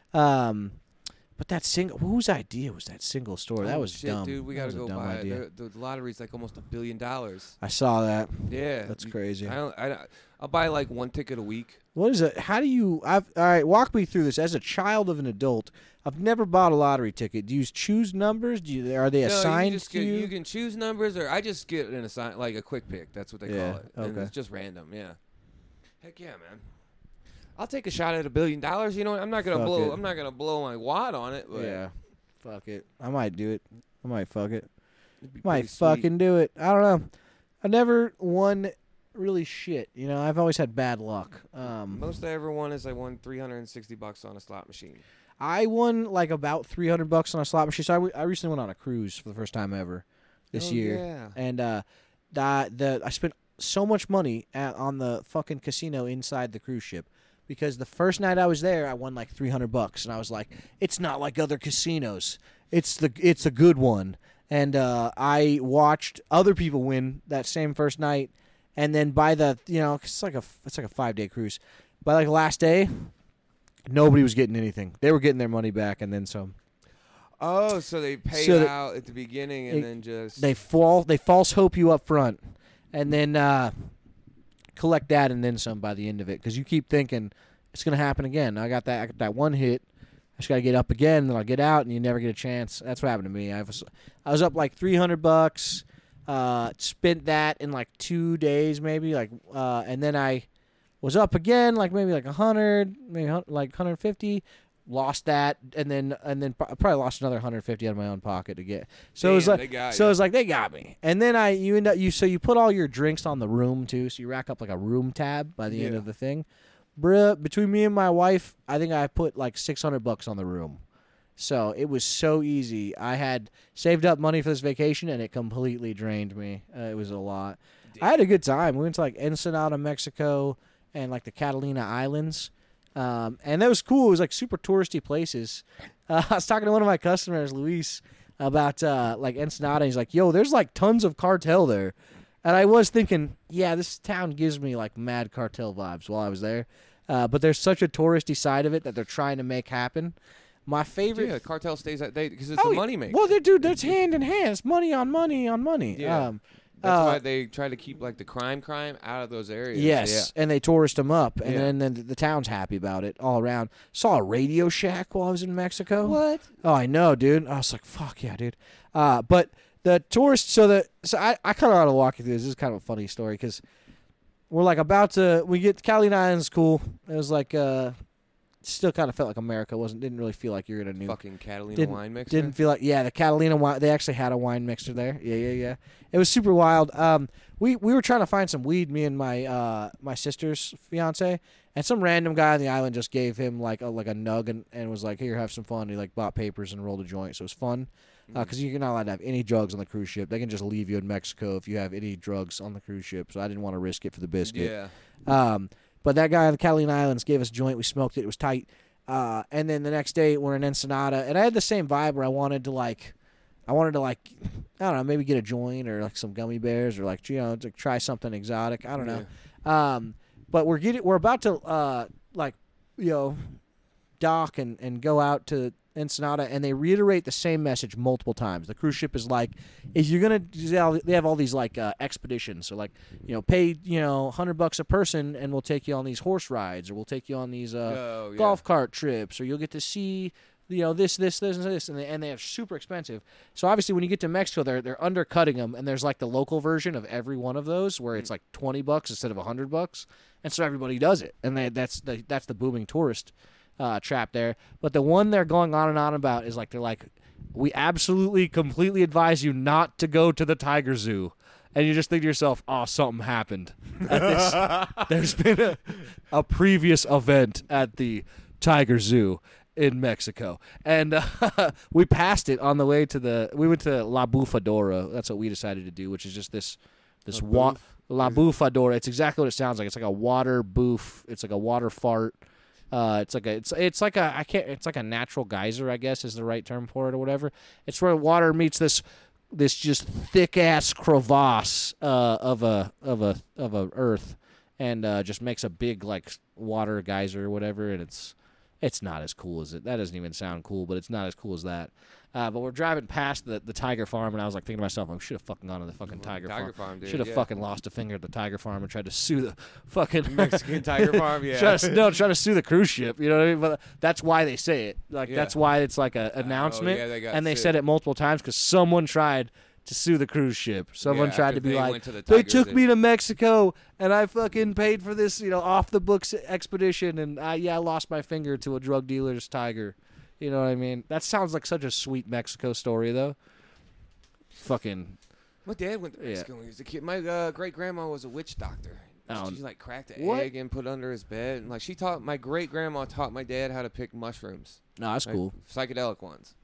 Um, but that single, whose idea was that single store? that Oh, was shit, dumb, dude. We That gotta was a go dumb buy idea. it. The, the lottery's like almost a billion dollars. I saw that. Yeah, That's you- crazy. I don't. I don't, I'll buy like one ticket a week. What is it? How do you? I've, all right, walk me through this. As a child of an adult, I've never bought a lottery ticket. Do you choose numbers? Do you? Are they No, assigned you just to get, you? you can choose numbers, or I just get an assign like a quick pick. That's what they Yeah, call it. And okay. it's just random. Yeah. Heck yeah, man. I'll take a shot at a billion dollars. You know, what? I'm not gonna Fuck blow. it. I'm not gonna blow my wad on it. But Yeah. Fuck it. I might do it. I might fuck it. it'd be Might pretty sweet. fucking do it. I don't know. I never won really shit. You know, I've always had bad luck. Um, Most I ever won is I won three hundred and sixty bucks on a slot machine. I won like about three hundred bucks on a slot machine. So I, w- I recently went on a cruise for the first time ever this Oh, year, Yeah. and uh, the the I spent so much money at, on the fucking casino inside the cruise ship. Because the first night I was there, I won like three hundred bucks, and I was like, "It's not like other casinos. It's the it's a good one." And uh, I watched other people win that same first night, and then by the you know it's like a it's like a five day cruise. By like the last day, nobody was getting anything. They were getting their money back, and then some. Oh, so they pay So they- out at the beginning and it- then just They fall they false hope you up front, and then uh, collect that and then some by the end of it. Because you keep thinking it's gonna happen again. I got that I got that one hit. I just got to get up again, then I'll get out, and you never get a chance. That's what happened to me. I was, I was up like three hundred bucks, uh, spent that in like two days maybe, like, uh, and then I was up again, like maybe like one hundred, maybe like one hundred fifty, lost that, and then and then probably lost another one hundred fifty out of my own pocket to get. So Damn, it was like, they got so you. it was like they got me, and then I you end up you so you put all your drinks on the room too, so you rack up like a room tab by the end Yeah. of the thing. Bruh, between me and my wife, I think I put like six hundred bucks on the room. So it was so easy. I had saved up money for this vacation, and it completely drained me. Uh, it was a lot. I had a good time. We went to like Ensenada, Mexico, and like the Catalina Islands. Um, and that was cool. It was like super touristy places. Uh, I was talking to one of my customers, Luis, about uh, like Ensenada. He's like, yo, there's like tons of cartel there. And I was thinking, yeah, this town gives me like mad cartel vibes while I was there. Uh, but there's such a touristy side of it that they're trying to make happen. My favorite. Yeah, cartel stays at they because it's Oh, a money maker. Well, they dude, that's hand in hand. It's money on money on money. Yeah. Um, That's uh, why they try to keep like the crime, crime out of those areas. Yes, and they tourist them up, and Yeah. then, then the town's happy about it all around. Saw a Radio Shack while I was in Mexico. What? Oh, I know, dude. I was like, fuck yeah, dude. Uh, but the tourists, so the so I, I kind of want to walk you through this. This is kind of a funny story because we're like about to we get Catalina Island's cool. It was like uh, still kind of felt like America wasn't didn't really feel like you're in a new Fucking Catalina Didn't- wine mixer. Didn't feel like yeah, the Catalina wine. They actually had a wine mixer there. Yeah, yeah, yeah. It was super wild. Um, we we were trying to find some weed. Me and my uh my sister's fiance, and some random guy on the island just gave him like a like a nug and, and was like, here, have some fun. He like bought papers and rolled a joint, so it was fun. Because you're not allowed to have any drugs on the cruise ship. They can just leave you in Mexico if you have any drugs on the cruise ship. So I didn't want to risk it for the biscuit. Yeah. Um, but that guy on the Catalina Islands gave us a joint. We smoked it. It was tight. Uh, and then the next day we're in Ensenada, and I had the same vibe where I wanted to like, I wanted to like, I don't know, maybe get a joint or like some gummy bears or like you know to try something exotic. I don't know. Um, but we're getting we're about to uh like you know dock and and go out to Ensenada, and they reiterate the same message multiple times. The cruise ship is like, if you're gonna, they have all these like uh, expeditions. So like, you know, pay you know hundred bucks a person, and we'll take you on these horse rides, or we'll take you on these uh, Oh, yeah. golf cart trips, or you'll get to see, you know, this, this, this, and this, and they, and they are super expensive. So obviously, when you get to Mexico, they're they're undercutting them, and there's like the local version of every one of those where it's like twenty bucks instead of a hundred bucks, and so everybody does it, and they, that's the that's the booming tourist uh, trap there. But the one they're going on and on about is like they're like, we absolutely completely advise you not to go to the Tiger Zoo. And you just think to yourself, oh, something happened. At this. There's been a, a previous event at the Tiger Zoo in Mexico. And uh, we passed it on the way to the, we went to La Bufadora. That's what we decided to do, which is just this, this La wa- Buf? La Bufadora. It's exactly what it sounds like. It's like a water boof. It's like a water fart. Uh, it's like a, it's, it's like a, I can't, it's like a natural geyser, I guess is the right term for it or whatever. It's where water meets this, this just thick ass crevasse uh, of a of a of a earth, and uh, just makes a big like water geyser or whatever, and it's it's not as cool as it. That doesn't even sound cool, but it's not as cool as that. Uh, but we're driving past the, the tiger farm, and I was like thinking to myself, I should have fucking gone to the fucking tiger, Tiger farm. farm, dude, Should have yeah. fucking lost a finger at the tiger farm and tried to sue the fucking Mexican tiger farm, yeah. try to, no, try to sue the cruise ship. You know what I mean? But that's why they say it. Like Yeah. that's why it's like a announcement, yeah, they got and they sued. said it multiple times because someone tried to sue the cruise ship. Someone Yeah, tried after to be they like, went to the they Tiger took Zoo." me to Mexico and I fucking paid for this, you know, off the books expedition, and I yeah, I lost my finger to a drug dealer's tiger. You know what I mean? That sounds like such a sweet Mexico story, though. Fucking. My dad went to Yeah. Mexico when he was a kid. My uh, great grandma was a witch doctor. Oh, She like cracked an what? egg and put it under his bed, and like she taught my great grandma taught my dad how to pick mushrooms, No, that's like, cool. psychedelic ones.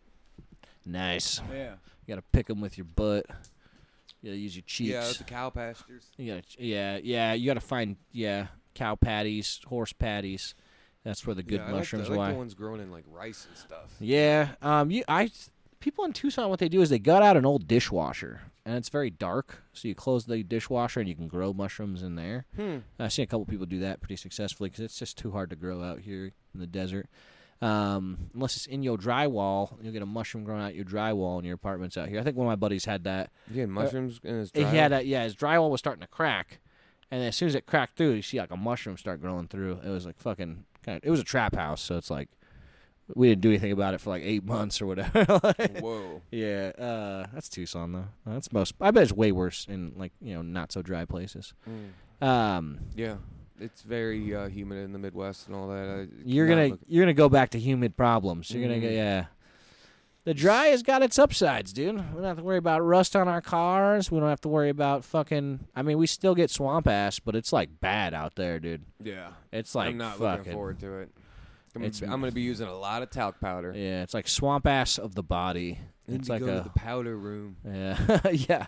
Nice. Yeah, You gotta pick them with your butt. You gotta use your cheeks. yeah, at the cow pastures. You gotta, yeah, yeah. You gotta find, yeah, cow patties, horse patties. That's where the good yeah, I mushrooms like the, I like lie. the ones grown in like rice and stuff. Yeah, um, you, I, people in Tucson, what they do is they gut out an old dishwasher, and it's very dark. So you close the dishwasher, and you can grow mushrooms in there. Hmm. I've seen a couple people do that pretty successfully because it's just too hard to grow out here in the desert. Um, unless it's in your drywall, you'll get a mushroom growing out your drywall in your apartments out here. I think one of my buddies had that. He had mushrooms in his. He drywall? had a, yeah, his drywall was starting to crack, and as soon as it cracked through, you see like a mushroom start growing through. It was like fucking kind of. It was a trap house, so it's like we didn't do anything about it for like eight months or whatever. Whoa. Yeah, uh, that's Tucson though. Uh, that's most. I bet it's way worse in like you know not so dry places. Mm. Um, Yeah, it's very uh, humid in the Midwest and all that. I you're not gonna look- you're gonna go back to humid problems. You're gonna Mhm. get yeah. The dry has got its upsides, dude. We don't have to worry about rust on our cars. We don't have to worry about fucking. I mean, we still get swamp ass, but it's like bad out there, dude. Yeah, It's like I'm not fucking. looking forward to it. I'm, It's- gonna, I'm gonna be using a lot of talc powder. Yeah, it's like swamp ass of the body. Need It's to like go a to the powder room. yeah, yeah.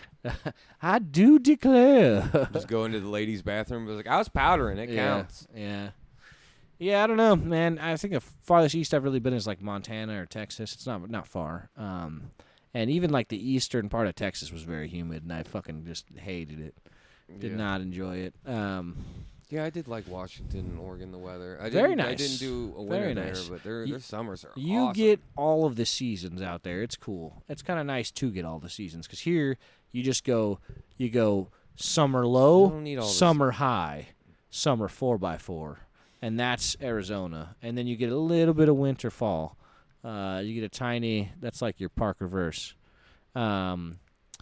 I do declare. Just go into the ladies' bathroom. But like I was powdering. It yeah, counts. yeah, yeah. I don't know, man. I think the farthest east I've really been is like Montana or Texas. It's not not far. Um, and even like the eastern part of Texas was very humid, and I fucking just hated it. Did yeah. not enjoy it. Um, Yeah, I did like Washington and Oregon, the weather. I Very didn't, I nice. didn't do a Very winter nice. there, but their You- their summers are You awesome. get all of the seasons out there. It's cool. It's kind of nice to get all the seasons because here you just go, you go summer I low, don't need all this. summer high, summer four by four, and that's Arizona. And then you get a little bit of winter fall. Uh, you get a tiny. That's like your park reverse. Um,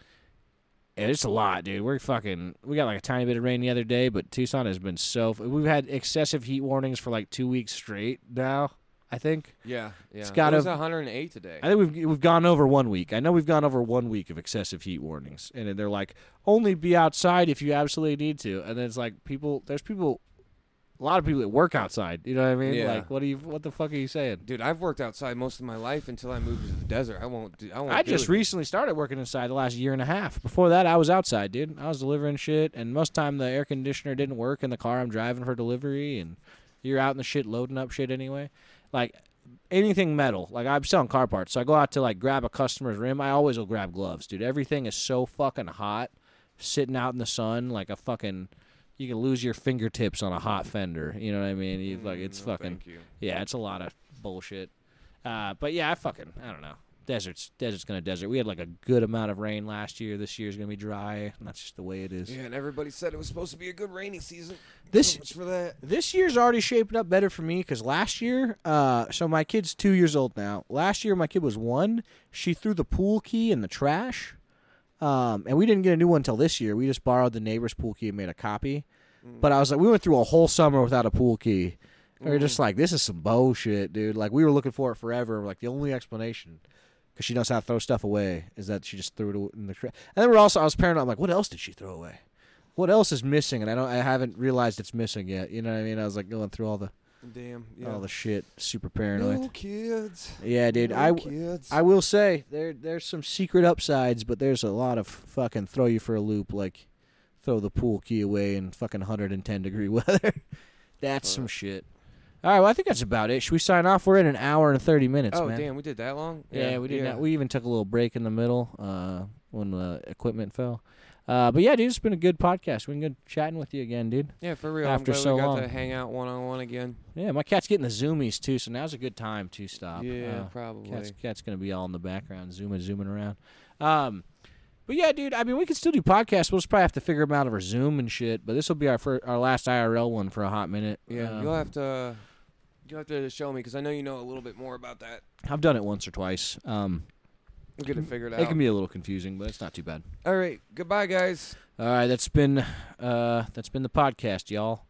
and it's a lot, dude. We're fucking. We got like a tiny bit of rain the other day, but Tucson has been so. We've had excessive heat warnings for like two weeks straight now. I think. Yeah, yeah. It's gotta- it was one hundred eight today. I think we've we've gone over one week. I know we've gone over one week of excessive heat warnings, and then they're like, only be outside if you absolutely need to. And then it's like people. There's people. A lot of people that work outside. You know what I mean? Yeah. Like, what do you? What the fuck are you saying? Dude, I've worked outside most of my life until I moved to the desert. I won't. Do, I won't. I do just it. recently started working inside the last year and a half. Before that, I was outside, dude. I was delivering shit, and most time the air conditioner didn't work in the car I'm driving for delivery, and you're out in the shit loading up shit anyway. Like anything metal. Like I'm selling car parts, so I go out to like grab a customer's rim. I always will grab gloves, dude. Everything is so fucking hot, sitting out in the sun like a fucking. You can lose your fingertips on a hot fender. You know what I mean? You, like it's Mm, no, fucking. Thank you. Yeah, it's a lot of bullshit. Uh, but yeah, I fucking I don't know. Desert's desert's gonna desert. We had like a good amount of rain last year. This year's gonna be dry, and that's just the way it is. Yeah, and everybody said it was supposed to be a good rainy season. This- so much for that. This year's already shaping up better for me because last year, uh, so my kid's two years old now. Last year, my kid was one. She threw the pool key in the trash, um, and we didn't get a new one until this year. We just borrowed the neighbor's pool key and made a copy. But I was like, we went through a whole summer without a pool key. We were just like, this is some bullshit, dude. Like, we were looking for it forever. Like, the only explanation, because she knows how to throw stuff away, is that she just threw it in the trash. And then we're also, I was paranoid. I'm like, what else did she throw away? What else is missing? And I don't, I haven't realized it's missing yet. You know what I mean? I was like going through all the, Damn. Yeah. all the shit. Super paranoid. No kids. Yeah, dude. No I, kids. I will say there, there's some secret upsides, but there's a lot of fucking throw you for a loop, like throw the pool key away in fucking one hundred ten degree weather. That's some shit. All right, well, I think that's about it. Should we sign off? We're in an hour and thirty minutes, oh man. damn, we did that long. Yeah, we did. Yeah. Not, we even took a little break in the middle uh, when the equipment fell. Uh, but yeah, dude, it's been a good podcast. We've been good chatting with you again, dude. Yeah, for real. After I'm glad so we got long. to hang out one on one again. Yeah, my cat's getting the zoomies too, so now's a good time to stop. Yeah, Uh, probably. Cat's, cat's gonna be all in the background, zooming, zooming around. Um, but yeah, dude. I mean, we can still do podcasts. We'll just probably have to figure them out over Zoom and shit. But this will be our fir- our last I R L one for a hot minute. Yeah, Uh, you'll have to. You'll have to show me because I know you know a little bit more about that. I've done it once or twice. Um, We'll get it figured out. it can be a little confusing, but it's not too bad. All right, goodbye, guys. All right, that's been uh, that's been the podcast, y'all.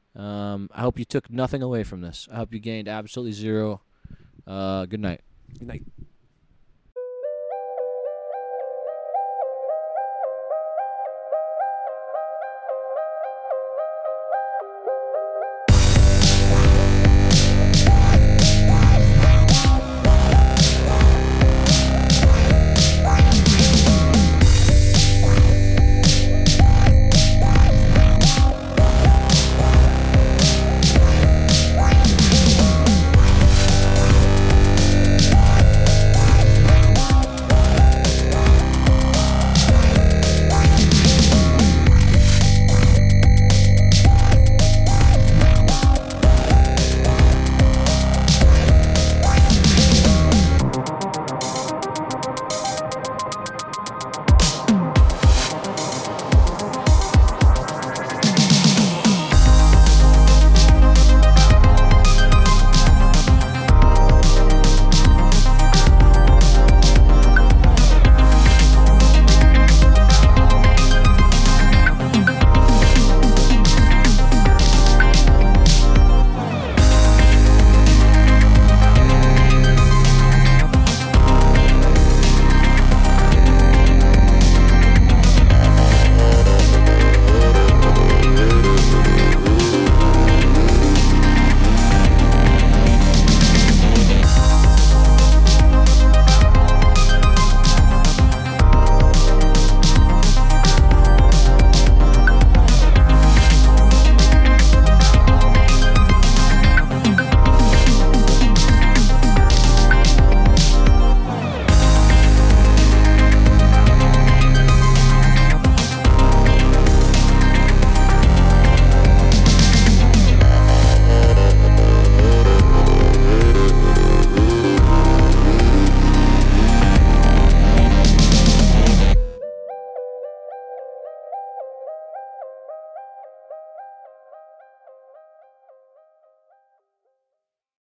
Um, I hope you took nothing away from this. I hope you gained absolutely zero. Uh, good night. Good night.